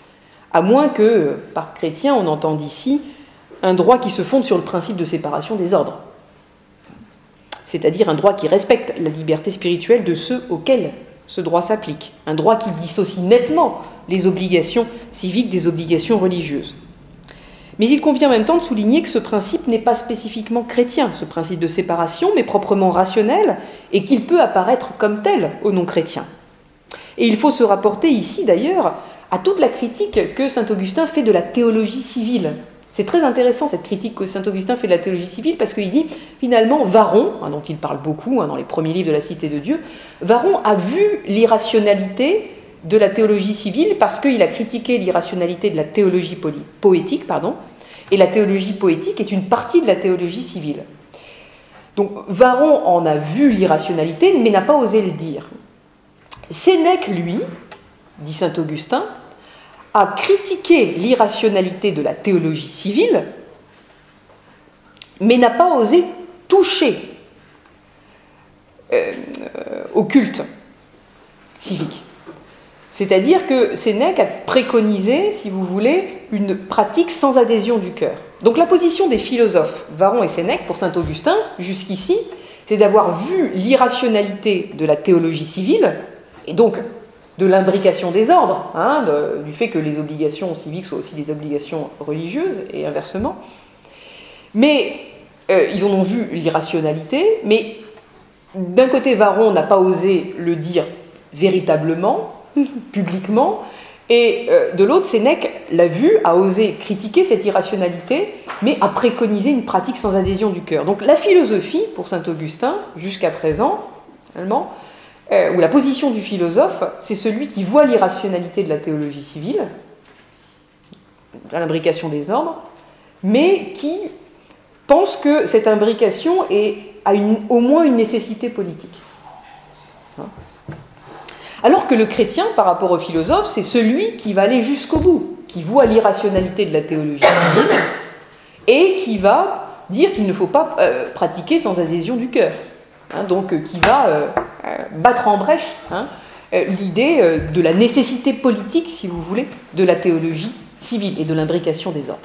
Speaker 2: à moins que par chrétien on entende ici un droit qui se fonde sur le principe de séparation des ordres, c'est-à-dire un droit qui respecte la liberté spirituelle de ceux auxquels ce droit s'applique, un droit qui dissocie nettement les obligations civiques des obligations religieuses. Mais il convient en même temps de souligner que ce principe n'est pas spécifiquement chrétien, ce principe de séparation, mais proprement rationnel, et qu'il peut apparaître comme tel aux non-chrétiens. Et il faut se rapporter ici, d'ailleurs, à toute la critique que saint Augustin fait de la théologie civile. C'est très intéressant, cette critique que saint Augustin fait de la théologie civile, parce qu'il dit, finalement, Varron, hein, dont il parle beaucoup hein, dans les premiers livres de la Cité de Dieu, Varron a vu l'irrationalité de la théologie civile parce qu'il a critiqué l'irrationalité de la théologie poly- poétique, pardon, et la théologie poétique est une partie de la théologie civile. Donc Varron en a vu l'irrationalité, mais n'a pas osé le dire. Sénèque, lui, dit saint Augustin, a critiqué l'irrationalité de la théologie civile, mais n'a pas osé toucher euh, euh, au culte civique. C'est-à-dire que Sénèque a préconisé, si vous voulez, une pratique sans adhésion du cœur. Donc la position des philosophes, Varron et Sénèque, pour saint Augustin, jusqu'ici, c'est d'avoir vu l'irrationalité de la théologie civile, et donc de l'imbrication des ordres, hein, de, du fait que les obligations civiques soient aussi des obligations religieuses, et inversement. Mais euh, ils en ont vu l'irrationalité, mais d'un côté, Varron n'a pas osé le dire véritablement, publiquement, et euh, de l'autre, Sénèque l'a vu, a osé critiquer cette irrationalité, mais a préconisé une pratique sans adhésion du cœur. Donc la philosophie, pour saint Augustin, jusqu'à présent, finalement, euh, ou la position du philosophe, c'est celui qui voit l'irrationalité de la théologie civile, à l'imbrication des ordres, mais qui pense que cette imbrication est, a une, au moins une nécessité politique. Hein ? Alors que le chrétien, par rapport au philosophe, c'est celui qui va aller jusqu'au bout, qui voit l'irrationalité de la théologie civile et qui va dire qu'il ne faut pas euh, pratiquer sans adhésion du cœur. Hein, donc, euh, qui va euh, euh, battre en brèche hein, euh, l'idée euh, de la nécessité politique, si vous voulez, de la théologie civile et de l'imbrication des ordres.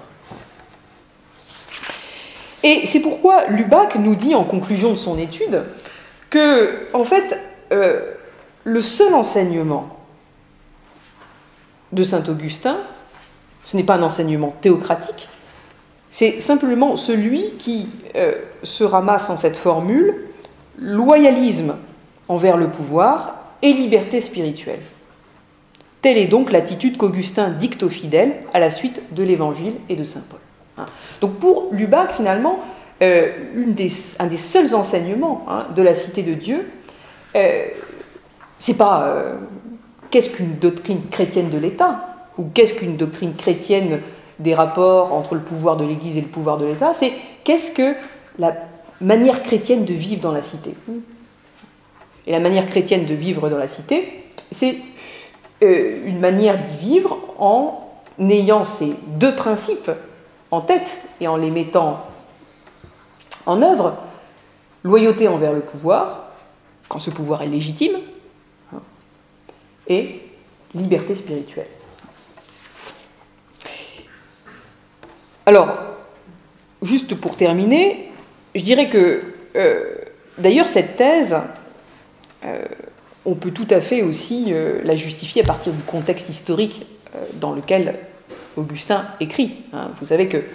Speaker 2: Et c'est pourquoi Lubac nous dit, en conclusion de son étude, que, en fait, euh, le seul enseignement de saint Augustin, ce n'est pas un enseignement théocratique, c'est simplement celui qui euh, se ramasse en cette formule « loyalisme envers le pouvoir et liberté spirituelle ». Telle est donc l'attitude qu'Augustin dicte aux fidèles à la suite de l'Évangile et de saint Paul. Hein. Donc pour Lubac, finalement, euh, une des, un des seuls enseignements hein, de la Cité de Dieu, euh, c'est pas euh, qu'est-ce qu'une doctrine chrétienne de l'État, ou qu'est-ce qu'une doctrine chrétienne des rapports entre le pouvoir de l'Église et le pouvoir de l'État, c'est qu'est-ce que la manière chrétienne de vivre dans la cité. Et la manière chrétienne de vivre dans la cité, c'est euh, une manière d'y vivre en ayant ces deux principes en tête et en les mettant en œuvre, loyauté envers le pouvoir, quand ce pouvoir est légitime, et liberté spirituelle. Alors, juste pour terminer, je dirais que, euh, d'ailleurs, cette thèse, euh, on peut tout à fait aussi euh, la justifier à partir du contexte historique euh, dans lequel Augustin écrit. Hein. Vous savez que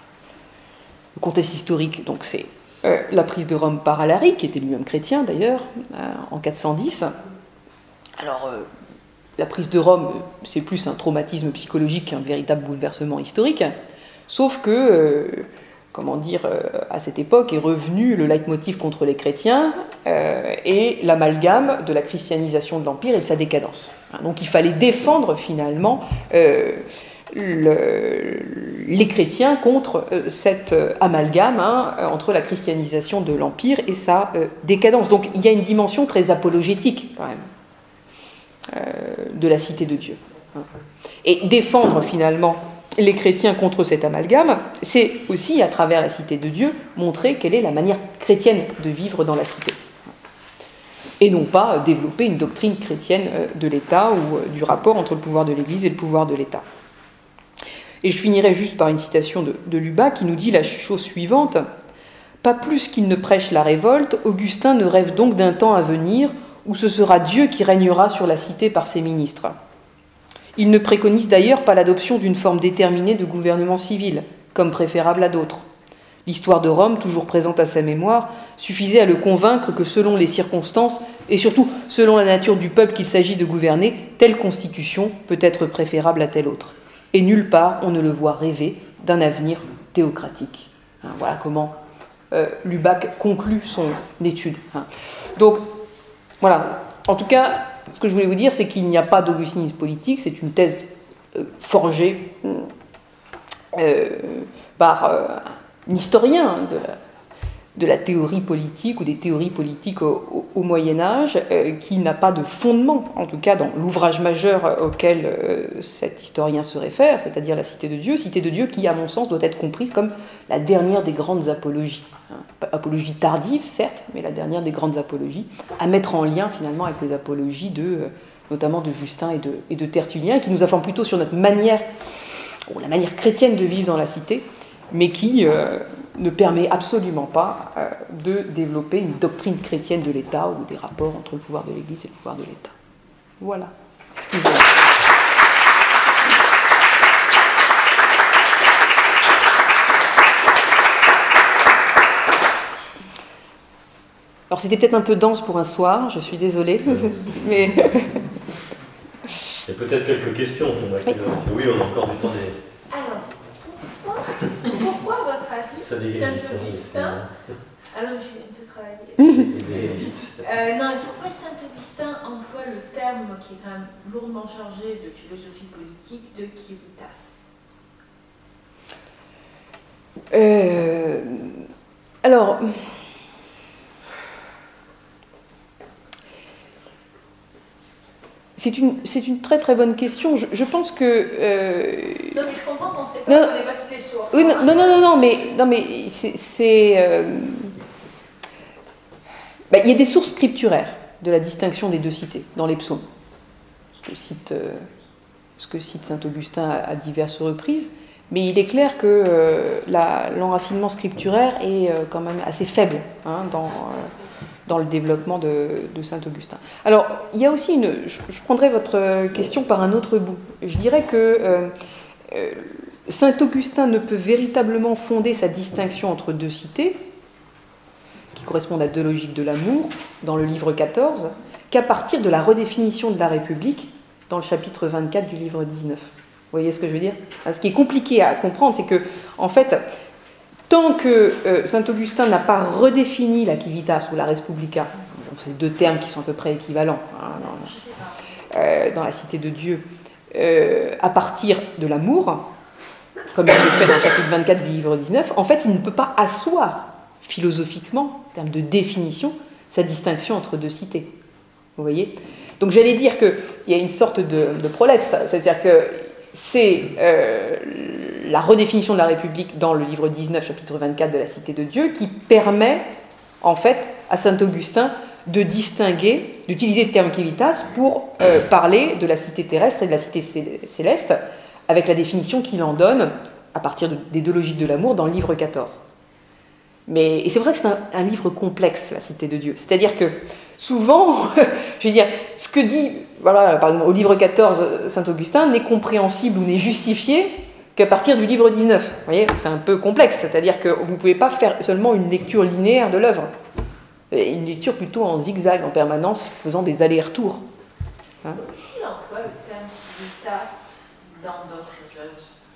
Speaker 2: le contexte historique, donc c'est euh, la prise de Rome par Alaric, qui était lui-même chrétien d'ailleurs, euh, en quatre cent dix. Alors, euh, la prise de Rome, c'est plus un traumatisme psychologique qu'un véritable bouleversement historique, sauf que, euh, comment dire, euh, à cette époque est revenu le leitmotiv contre les chrétiens euh, et l'amalgame de la christianisation de l'Empire et de sa décadence. Hein, donc il fallait défendre finalement euh, le, les chrétiens contre euh, cet euh, amalgame hein, entre la christianisation de l'Empire et sa euh, décadence. Donc il y a une dimension très apologétique quand même euh, de la cité de Dieu. Hein. Et défendre finalement les chrétiens contre cet amalgame, c'est aussi, à travers la cité de Dieu, montrer quelle est la manière chrétienne de vivre dans la cité. Et non pas développer une doctrine chrétienne de l'État ou du rapport entre le pouvoir de l'Église et le pouvoir de l'État. Et je finirai juste par une citation de, de Lubac qui nous dit la chose suivante. « Pas plus qu'il ne prêche la révolte, Augustin ne rêve donc d'un temps à venir où ce sera Dieu qui régnera sur la cité par ses ministres. Il ne préconise d'ailleurs pas l'adoption d'une forme déterminée de gouvernement civil, comme préférable à d'autres. L'histoire de Rome, toujours présente à sa mémoire, suffisait à le convaincre que selon les circonstances, et surtout selon la nature du peuple qu'il s'agit de gouverner, telle constitution peut être préférable à telle autre. Et nulle part on ne le voit rêver d'un avenir théocratique. » Hein, voilà comment euh, Lubac conclut son étude. Hein. Donc, voilà, en tout cas, ce que je voulais vous dire, c'est qu'il n'y a pas d'augustinisme politique, c'est une thèse euh, forgée euh, par euh, un historien de la, de la théorie politique ou des théories politiques au, au, au Moyen-Âge, euh, qui n'a pas de fondement, en tout cas dans l'ouvrage majeur auquel euh, cet historien se réfère, c'est-à-dire la Cité de Dieu, Cité de Dieu qui, à mon sens, doit être comprise comme la dernière des grandes apologies. Hein. Apologie tardive, certes, mais la dernière des grandes apologies, à mettre en lien finalement avec les apologies de, notamment de Justin et de, et de Tertullien, qui nous informent plutôt sur notre manière, ou la manière chrétienne de vivre dans la cité, mais qui euh, ne permet absolument pas euh, de développer une doctrine chrétienne de l'État ou des rapports entre le pouvoir de l'Église et le pouvoir de l'État. Voilà. Excusez-moi. Alors c'était peut-être un peu dense pour un soir, je suis désolée, mais...
Speaker 4: Il y a peut-être quelques questions. On a... oui. oui, on a encore du temps. Des...
Speaker 5: Alors, pourquoi, pourquoi à votre avis, Saint-Augustin... Ah non, je vais un peu travailler. euh, non, pourquoi Saint-Augustin emploie le terme qui est quand même lourdement chargé de philosophie politique de civitas?
Speaker 2: euh, Alors... C'est une, c'est une très très bonne question. Je, je pense que... Euh...
Speaker 5: Non, mais je comprends qu'on ne sait pas, qu'on n'ait pas toutes les sources.
Speaker 2: Oui, non, non, non, non, mais, non, mais c'est... c'est euh... ben, il y a des sources scripturaires de la distinction des deux cités dans les psaumes. Ce que cite, euh, ce que cite saint Augustin à, à diverses reprises. Mais il est clair que euh, la, l'enracinement scripturaire est euh, quand même assez faible hein, dans... Euh, dans le développement de, de Saint-Augustin. Alors, il y a aussi une... Je, je prendrai votre question par un autre bout. Je dirais que euh, euh, Saint-Augustin ne peut véritablement fonder sa distinction entre deux cités, qui correspondent à deux logiques de l'amour, dans le livre quatorze, qu'à partir de la redéfinition de la République, dans le chapitre vingt-quatre du livre dix-neuf. Vous voyez ce que je veux dire ? Ce qui est compliqué à comprendre, c'est que, en fait... Tant que euh, Saint-Augustin n'a pas redéfini la civitas ou la respublica, c'est deux termes qui sont à peu près équivalents hein, dans, euh, dans la cité de Dieu, euh, à partir de l'amour, comme il le fait dans le chapitre vingt-quatre du livre dix-neuf, en fait, il ne peut pas asseoir philosophiquement, en termes de définition, sa distinction entre deux cités. Vous voyez ? Donc j'allais dire qu'il y a une sorte de, de prolepse, c'est-à-dire que c'est euh, la redéfinition de la République dans le livre dix-neuf, chapitre vingt-quatre de la Cité de Dieu, qui permet, en fait, à saint Augustin de distinguer, d'utiliser le terme civitas pour euh, parler de la cité terrestre et de la cité céleste, avec la définition qu'il en donne à partir de, des deux logiques de l'amour dans le livre quatorze. Mais, et c'est pour ça que c'est un, un livre complexe, la Cité de Dieu. C'est-à-dire que souvent, je veux dire, ce que dit voilà, par exemple, au livre quatorze, saint Augustin n'est compréhensible ou n'est justifié qu'à partir du livre dix-neuf. Vous voyez, c'est un peu complexe, c'est-à-dire que vous ne pouvez pas faire seulement une lecture linéaire de l'œuvre, une lecture plutôt en zigzag, en permanence, faisant des allers-retours. Hein?
Speaker 5: Ici, en quoi le terme civitas dans d'autres œuvres?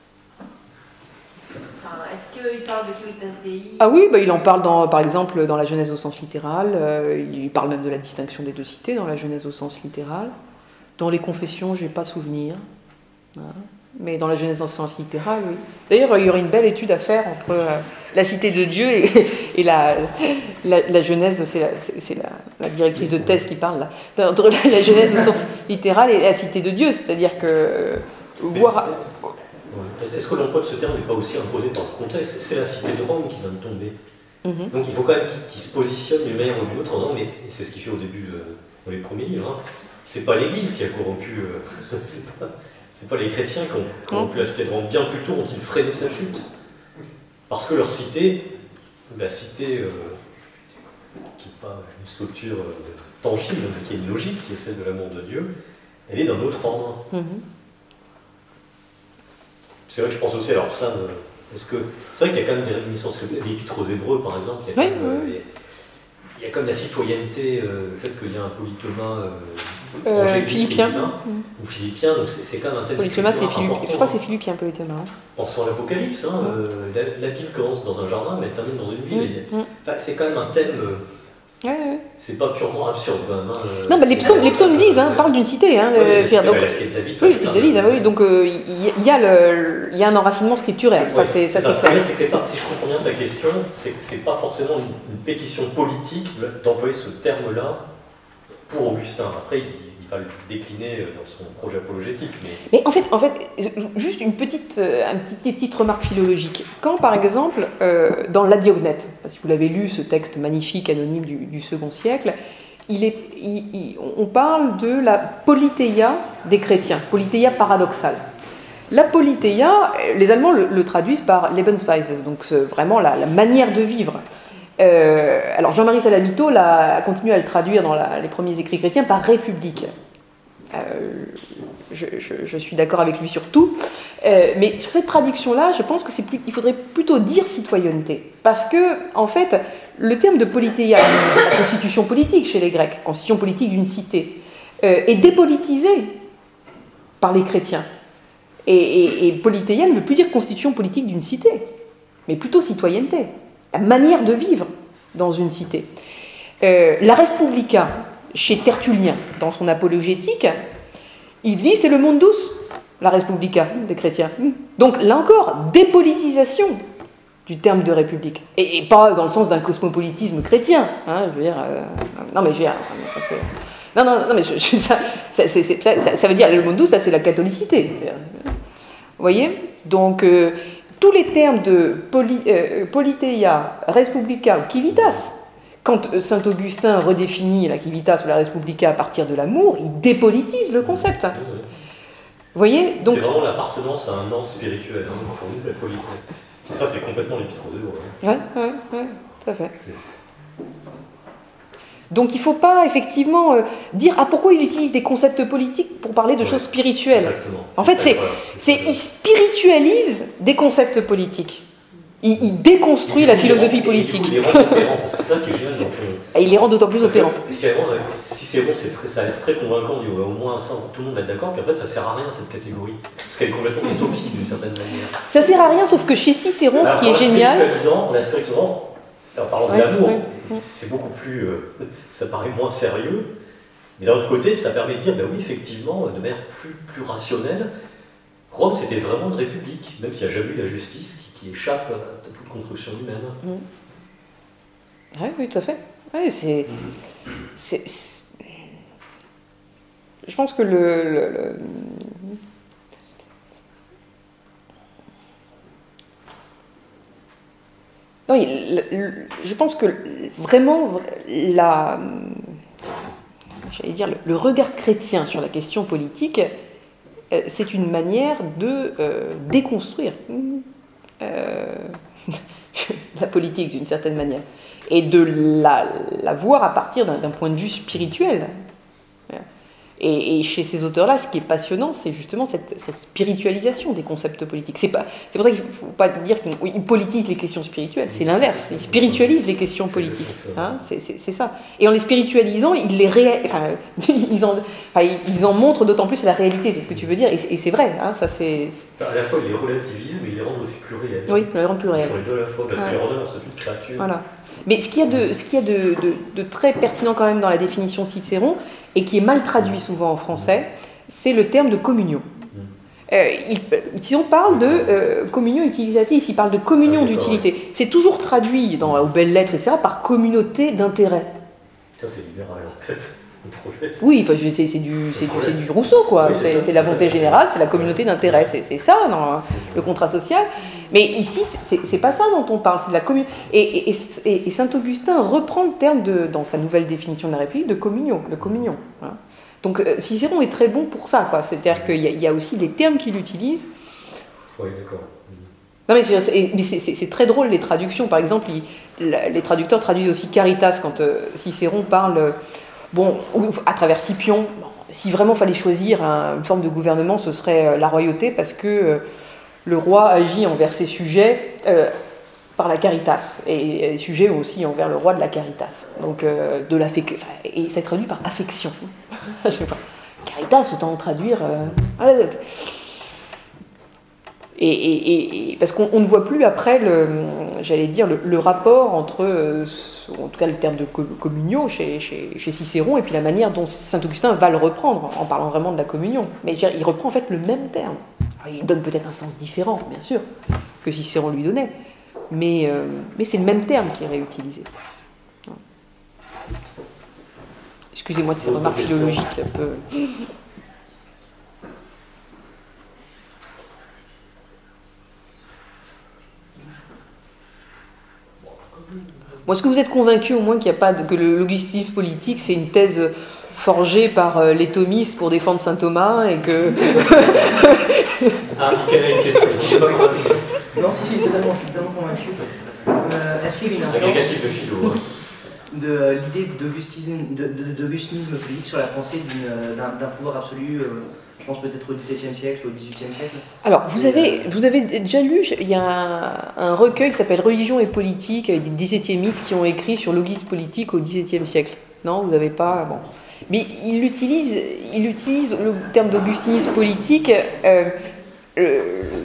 Speaker 5: Enfin, est-ce qu'il parle de civitas dei?
Speaker 2: Ah oui, bah, il en parle dans, par exemple dans la Genèse au sens littéral, euh, il parle même de la distinction des deux cités dans la Genèse au sens littéral. Dans les confessions, je n'ai pas souvenir. Voilà. Mais dans la Genèse au sens littéral, oui. D'ailleurs, il y aurait une belle étude à faire entre euh, la cité de Dieu et, et la, la, la Genèse, c'est, la, c'est, c'est la, la directrice de thèse qui parle là, entre la, la Genèse au sens littéral et la cité de Dieu, c'est-à-dire que euh, voir...
Speaker 4: Est-ce que l'emploi de ce terme n'est pas aussi imposé par le contexte? C'est la cité de Rome qui vient de tomber. Mm-hmm. Donc il faut quand même qu'il, qu'il se positionne d'une manière ou d'une autre en disant, mais c'est ce qu'il fait au début, euh, dans les premiers livres, hein. C'est pas l'Église qui a corrompu, euh, c'est, pas, c'est pas les chrétiens qui ont corrompu la cité de Rome. Bien plus tôt ont-ils freiné sa chute. Parce que leur cité, la cité euh, qui n'est pas une structure euh, tangible, mais qui est une logique, qui est celle de l'amour de Dieu, elle est d'un autre ordre. Mm-hmm. C'est vrai que je pense aussi, alors ça, euh, est-ce que c'est vrai qu'il y a quand même des réminiscences, l'Épître aux Hébreux par exemple, il y a quand
Speaker 2: oui,
Speaker 4: même,
Speaker 2: oui.
Speaker 4: Euh, il y a comme la citoyenneté, euh, le fait qu'il y a un polythéma euh,
Speaker 2: euh, philippien,
Speaker 4: mmh. ou philippien, donc c'est, c'est quand même un thème
Speaker 2: polythéma, c'est philippien. Je crois que c'est philippien, polythéma. Hein.
Speaker 4: Pensons à l'Apocalypse, hein, mmh. euh, la, la Bible commence dans un jardin, mais elle termine dans une ville. Mmh. Et, enfin, c'est quand même un thème. Euh, Ouais, ouais. C'est pas purement absurde quand même. Hein.
Speaker 2: Non, mais les psaumes, les psaumes disent, hein, parlent d'une cité. Hein,
Speaker 4: ouais,
Speaker 2: le,
Speaker 4: donc,
Speaker 2: donc,
Speaker 4: la cité de David.
Speaker 2: Oui, la cité de David, oui, donc il euh, y, y, a le, y a un enracinement scripturaire. Ouais, ça, c'est, ça,
Speaker 4: ça,
Speaker 2: c'est clair.
Speaker 4: C'est que c'est pas, si je comprends bien ta question, c'est que c'est pas forcément une, une pétition politique d'employer ce terme-là pour Augustin. Après, il, il va le décliner dans son projet apologétique. Mais,
Speaker 2: mais en fait, en fait, juste une petite, une petite, petite remarque philologique. Quand, par exemple, euh, dans l'Adiognète, si vous l'avez lu, ce texte magnifique, anonyme du, du second siècle, il est, il, il, on parle de la politeia des chrétiens, politeia paradoxale. La politeia, les Allemands le, le traduisent par Lebensweise, donc c'est vraiment la, la manière de vivre. Euh, alors Jean-Marie Salamito l'a, a continué à le traduire dans la, les premiers écrits chrétiens par république. Euh, je, je, je suis d'accord avec lui sur tout, euh, mais sur cette traduction-là, je pense que c'est plus, il faudrait plutôt dire citoyenneté, parce que en fait, le terme de politeia, la constitution politique chez les Grecs, constitution politique d'une cité, euh, est dépolitisé par les chrétiens. Et, et, et politeia ne veut plus dire constitution politique d'une cité, mais plutôt citoyenneté, la manière de vivre dans une cité. Euh, la res publica, chez Tertullien, dans son apologétique, il dit c'est le mundus, la res publica des chrétiens. Donc là encore, dépolitisation du terme de république, et, et pas dans le sens d'un cosmopolitisme chrétien. Hein, je veux dire, euh, non mais je veux dire, non non non mais je, je, ça, ça, c'est, c'est, ça, ça veut dire le mundus, ça c'est la catholicité. Vous voyez, donc euh, tous les termes de poli, euh, politeia, res publica ou civitas. Quand saint Augustin redéfinit la civitas ou la res publica à partir de l'amour, il dépolitise le concept. Vous voyez, donc
Speaker 4: c'est vraiment l'appartenance à un ordre spirituel, hein, pour nous, la politeia. Et ça, c'est complètement l'Épître aux Hébreux.
Speaker 2: Oui, oui, oui, tout à fait. Donc il ne faut pas effectivement euh, dire ah pourquoi il utilise des concepts politiques pour parler de ouais, choses spirituelles.
Speaker 4: Exactement.
Speaker 2: En fait, c'est, c'est, c'est il spiritualise des concepts politiques. Il, il déconstruit il la philosophie rend, politique.
Speaker 4: Il les rend opérants, c'est ça qui est génial. Donc, euh,
Speaker 2: et il les rend d'autant plus opérants.
Speaker 4: Finalement, si c'est bon, c'est très, ça a l'air très convaincant, on dit ouais, au moins ça, tout le monde va être d'accord, puis en fait ça sert à rien cette catégorie, parce qu'elle est complètement utopique d'une certaine manière.
Speaker 2: Ça sert à rien, sauf que chez Cicéron, ce qui est génial.
Speaker 4: La spiritualisant, en parlant de ouais, l'amour, ouais, ouais. c'est beaucoup plus, euh, ça paraît moins sérieux, mais d'un autre côté, ça permet de dire, ben oui, effectivement, de manière plus, plus rationnelle, Rome c'était vraiment une république, même s'il n'y a jamais eu la justice qui, qui échappe à toute construction humaine.
Speaker 2: Mmh. Oui, oui, tout à fait. Oui, c'est, c'est, c'est... Je pense que le, le, le... Non, il, le, je pense que vraiment la, j'allais dire le, le regard chrétien sur la question politique, euh, c'est une manière de euh, déconstruire euh, la politique d'une certaine manière et de la, la voir à partir d'un, d'un point de vue spirituel. Et, et chez ces auteurs-là, ce qui est passionnant, c'est justement cette, cette spiritualisation des concepts politiques. C'est, pas, c'est pour ça qu'il ne faut pas dire qu'ils politisent les questions spirituelles, c'est l'inverse. Ils spiritualisent les questions politiques. Hein, c'est, c'est, c'est ça. Et en les spiritualisant, ils, les ré... enfin, ils, en... Enfin, ils en montrent d'autant plus la réalité, c'est ce que tu veux dire, et, et c'est vrai. Hein, ça, c'est...
Speaker 4: À la fois, ils les relativisent, mais ils les rendent aussi plus réels.
Speaker 2: Oui, ils les rendent plus réels.
Speaker 4: Ils font les deux à la fois, parce ouais. qu'ils les rendent leur statut de créature.
Speaker 2: Voilà. Mais ce qu'il y a, de, ce qu'il y a de, de, de très pertinent quand même dans la définition Cicéron, et qui est mal traduit souvent en français, c'est le terme de communion. Euh, il, Cicéron parle de euh, communion utilisatis, il parle de communion ah, d'utilité. C'est toujours traduit dans, aux belles lettres, et cetera, par communauté d'intérêt.
Speaker 4: Ça, c'est libéral en fait.
Speaker 2: Oui, enfin, c'est, c'est, du, c'est, du, c'est du Rousseau, quoi. Oui, c'est, c'est, c'est la volonté générale, c'est la communauté d'intérêt. C'est, c'est ça, dans le contrat social. Mais ici, c'est, c'est pas ça dont on parle, c'est de la communion. Et, et, et, et Saint-Augustin reprend le terme, de, dans sa nouvelle définition de la République, de communion. De communion hein. Donc Cicéron est très bon pour ça, quoi. C'est-à-dire qu'il y a, il y a aussi les termes qu'il utilise.
Speaker 4: Oui, d'accord.
Speaker 2: Non, mais, c'est, c'est, c'est, c'est très drôle, les traductions. Par exemple, il, les traducteurs traduisent aussi caritas quand euh, Cicéron parle... Bon, à travers Scipion, bon, si vraiment fallait choisir un, une forme de gouvernement, ce serait la royauté, parce que euh, le roi agit envers ses sujets euh, par la caritas, et, et les sujets aussi envers le roi de la caritas. Donc, euh, de l'affection, et ça traduit par affection. Je sais pas. Caritas, autant traduire. Euh, et, et, et parce qu'on on ne voit plus après, le, j'allais dire, le, le rapport entre, euh, en tout cas le terme de communion chez, chez, chez Cicéron, et puis la manière dont Saint-Augustin va le reprendre, en parlant vraiment de la communion. Mais il reprend en fait le même terme. Alors, il donne peut-être un sens différent, bien sûr, que Cicéron lui donnait, mais, euh, mais c'est le même terme qui est réutilisé. Excusez-moi de ces remarques philologiques un peu... Bon, est-ce que vous êtes convaincu au moins qu'il y a pas de, que le logistisme politique c'est une thèse forgée par euh, les thomistes pour défendre saint Thomas et que...
Speaker 4: ah, quelle est une question?
Speaker 6: Non, si, si, totalement, je suis totalement convaincu. Euh, est-ce qu'il y a une influence
Speaker 4: de, philo, hein.
Speaker 6: de l'idée d'augustinisme, de, de, d'augustinisme politique sur la pensée d'une, d'un, d'un pouvoir absolu euh, je pense peut-être au dix-septième siècle, au dix-huitième siècle.
Speaker 2: Alors, vous avez, vous avez déjà lu, il y a un, un recueil qui s'appelle Religion et politique, avec des dix-septiémistes qui ont écrit sur l'auguste politique au dix-septième siècle. Non, vous n'avez pas... Bon. Mais il utilise, il utilise le terme d'augustinisme politique euh, euh,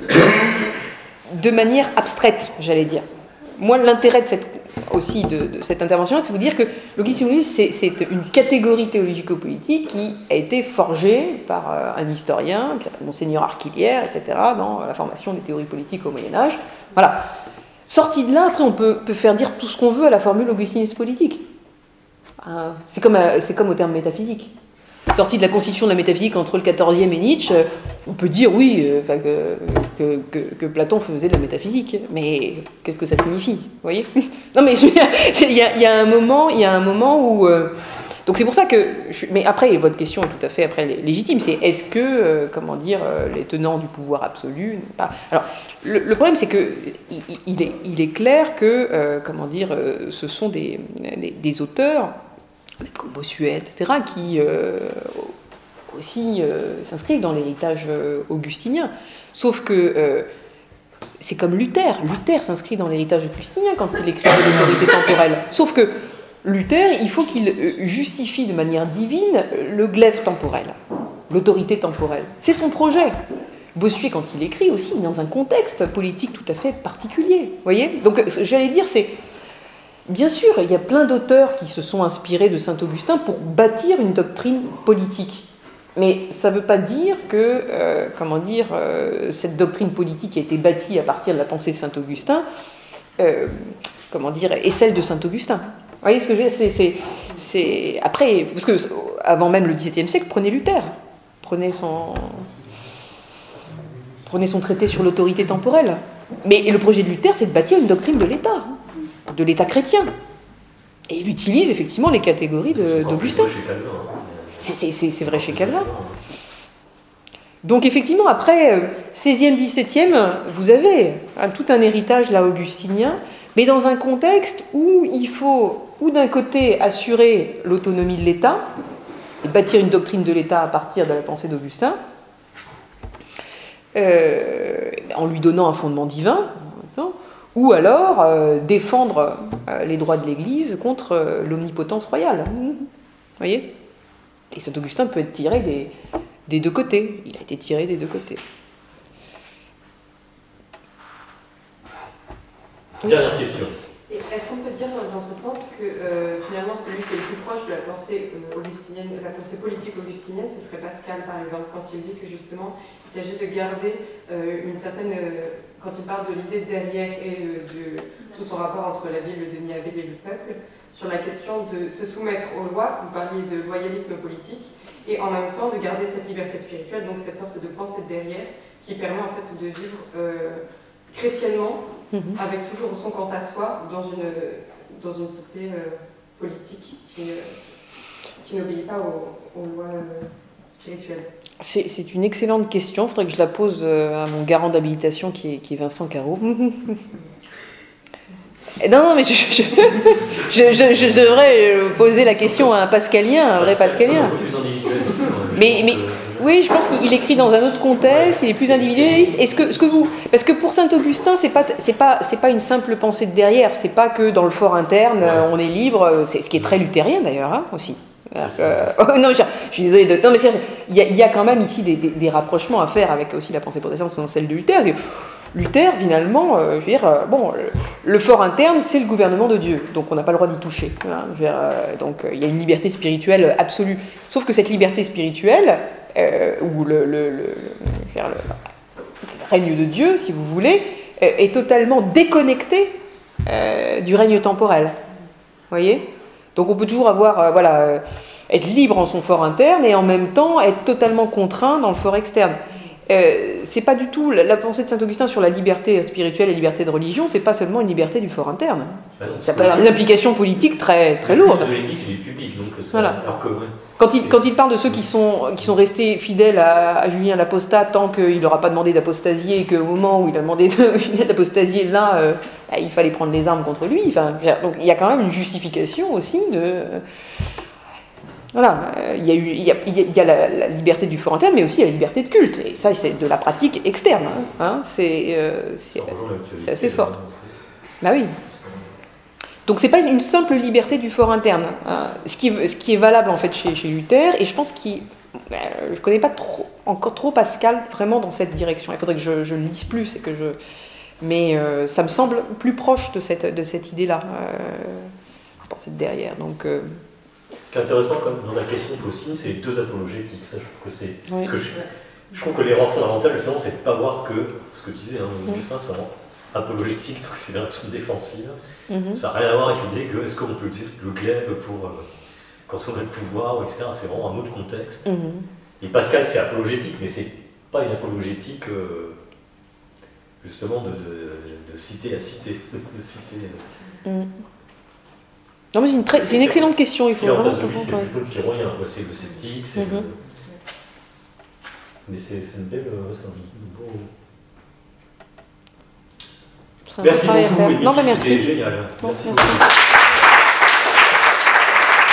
Speaker 2: de manière abstraite, j'allais dire. Moi, l'intérêt de cette, aussi de, de cette intervention, c'est de vous dire que l'augustinisme, c'est, c'est une catégorie théologico-politique qui a été forgée par euh, un historien, Monseigneur Arquillière, et cetera, dans la formation des théories politiques au Moyen-Âge. Voilà. Sorti de là, après, on peut, peut faire dire tout ce qu'on veut à la formule augustinisme politique. Euh, c'est, comme, euh, c'est comme au terme métaphysique. Sorti de la constitution de la métaphysique entre le quatorzième et Nietzsche, on peut dire oui, euh, que, que, que, que Platon faisait de la métaphysique, mais qu'est-ce que ça signifie, vous voyez? Non, mais il y, y a un moment, il y a un moment où, euh, donc c'est pour ça que, je, mais après votre question est tout à fait après légitime, c'est est-ce que, euh, comment dire, euh, les tenants du pouvoir absolu, pas. Alors le, le problème c'est que il, il, est, il est clair que, euh, comment dire, euh, ce sont des, des, des auteurs comme Bossuet, et cetera, qui euh, aussi euh, s'inscrivent dans l'héritage euh, augustinien. Sauf que euh, c'est comme Luther. Luther s'inscrit dans l'héritage augustinien quand il écrit de l'autorité temporelle. Sauf que Luther, il faut qu'il justifie de manière divine le glaive temporel, l'autorité temporelle. C'est son projet. Bossuet, quand il écrit aussi, dans un contexte politique tout à fait particulier. Vous voyez ? Donc, j'allais dire, c'est... Bien sûr, il y a plein d'auteurs qui se sont inspirés de Saint-Augustin pour bâtir une doctrine politique. Mais ça ne veut pas dire que, euh, comment dire, euh, cette doctrine politique qui a été bâtie à partir de la pensée de Saint-Augustin, euh, comment dire, est celle de Saint-Augustin. Vous voyez ce que je veux dire ? c'est, c'est, c'est... Après, parce que avant même le dix-septième siècle, prenez Luther, prenez son, prenez son traité sur l'autorité temporelle. Mais le projet de Luther, c'est de bâtir une doctrine de l'État. De l'État chrétien. Et il utilise effectivement les catégories de, d'Augustin. C'est, c'est, c'est, c'est vrai chez Calvin. Donc effectivement, après seizième, dix-septième, vous avez hein, tout un héritage là augustinien, mais dans un contexte où il faut, ou d'un côté, assurer l'autonomie de l'État, et bâtir une doctrine de l'État à partir de la pensée d'Augustin, euh, en lui donnant un fondement divin, ou alors euh, défendre euh, les droits de l'Église contre euh, l'omnipotence royale. Vous voyez ? Et saint Augustin peut être tiré des, des deux côtés. Il a été tiré des deux côtés.
Speaker 4: Dernière question.
Speaker 7: Et est-ce qu'on peut dire dans ce sens que euh, finalement celui qui est le plus proche de la pensée euh, augustinienne, la pensée politique augustinienne, ce serait Pascal par exemple, quand il dit que justement il s'agit de garder euh, une certaine, euh, quand il parle de l'idée de derrière et euh, de tout son rapport entre la ville de Niabelle et le peuple, sur la question de se soumettre aux lois, vous parliez de loyalisme politique, et en même temps de garder cette liberté spirituelle, donc cette sorte de pensée de derrière qui permet en fait de vivre euh, chrétiennement, mmh. avec toujours son quant à soi, dans une, dans une cité euh, politique qui, euh, qui n'obéit pas aux, aux lois euh, spirituelles.
Speaker 2: C'est, c'est une excellente question, il faudrait que je la pose à mon garant d'habilitation qui est, qui est Vincent Carreau. Non, non, mais je, je, je, je, je devrais poser la question à un pascalien, un vrai pascalien. Mais, mais oui, je pense qu'il écrit dans un autre contexte, il est plus individualiste. Est-ce que, ce que vous, parce que pour saint Augustin, c'est pas, c'est pas, c'est pas une simple pensée de derrière. C'est pas que dans le fort interne, on est libre. C'est ce qui est très luthérien d'ailleurs, hein, aussi. Euh, oh, non, je, je suis désolée de. Non, mais il y, y a quand même ici des, des, des rapprochements à faire avec aussi la pensée protestante, selon celle de Luther. Luther, finalement, euh, je veux dire, euh, bon, le, le fort interne, c'est le gouvernement de Dieu, donc on n'a pas le droit d'y toucher. Hein, je veux dire, euh, donc il y a une liberté spirituelle absolue. Sauf que cette liberté spirituelle, euh, ou le, le, le, je veux dire, le, le règne de Dieu, si vous voulez, euh, est totalement déconnectée euh, du règne temporel. Vous voyez ? Donc on peut toujours avoir, euh, voilà, euh, être libre en son fort interne et en même temps être totalement contraint dans le fort externe. Euh, c'est pas du tout la, la pensée de saint Augustin sur la liberté spirituelle et la liberté de religion, c'est pas seulement une liberté du fort interne. Ben non, ça peut avoir des implications politiques très, très lourdes.
Speaker 4: De l'Église, il est public, donc ça,
Speaker 2: voilà.
Speaker 4: Alors que, ouais,
Speaker 2: quand, il, quand il parle de ceux qui sont, qui sont restés fidèles à, à Julien l'Apostat tant qu'il n'aura pas demandé d'apostasier et qu'au moment où il a demandé de Julien d'apostasier, là, euh, bah, il fallait prendre les armes contre lui. Enfin, donc il y a quand même une justification aussi de... Euh, Voilà, il y a, eu, il y a, il y a la, la liberté du fort interne, mais aussi la liberté de culte. Et ça, c'est de la pratique externe. Hein, c'est, euh, c'est, c'est assez fort. Bah oui. Donc c'est pas une simple liberté du fort interne. Hein, ce, qui, ce qui est valable en fait chez, chez Luther, et je pense qu'il... Euh, je connais pas trop, encore trop Pascal vraiment dans cette direction. Il faudrait que je, je le lise plus et que je... Mais euh, ça me semble plus proche de cette, de cette idée-là. Euh, je pense être derrière. Donc... Euh,
Speaker 4: Ce qui est intéressant comme dans la question de Faustine, c'est les deux apologétiques. Ça, je trouve que c'est.
Speaker 2: Oui.
Speaker 4: Parce que je, je trouve que l'erreur fondamentale, justement, c'est de ne pas voir que ce que tu disais, hein, Augustin, c'est vraiment apologétique, donc c'est une réaction défensive. Mm-hmm. Ça n'a rien à voir avec l'idée que est-ce qu'on peut utiliser le glaive pour. Euh, quand on a le pouvoir, et cetera. C'est vraiment un autre contexte. Mm-hmm. Et Pascal, c'est apologétique, mais c'est pas une apologétique, euh, justement, de, de, de cité à cité. De cité à... Mm.
Speaker 2: Non, mais c'est une, très, c'est une excellente question. Il faut
Speaker 4: vraiment
Speaker 2: se
Speaker 4: lui, c'est plutôt le pyrrhonien, c'est le sceptique, c'est mm-hmm. le... Mais c'est, c'est une belle... C'est un beau...
Speaker 2: C'est un
Speaker 4: merci
Speaker 2: beaucoup,
Speaker 4: Émilie,
Speaker 2: non, bah, merci.
Speaker 4: C'était génial.
Speaker 2: Bon,
Speaker 4: merci.
Speaker 2: merci.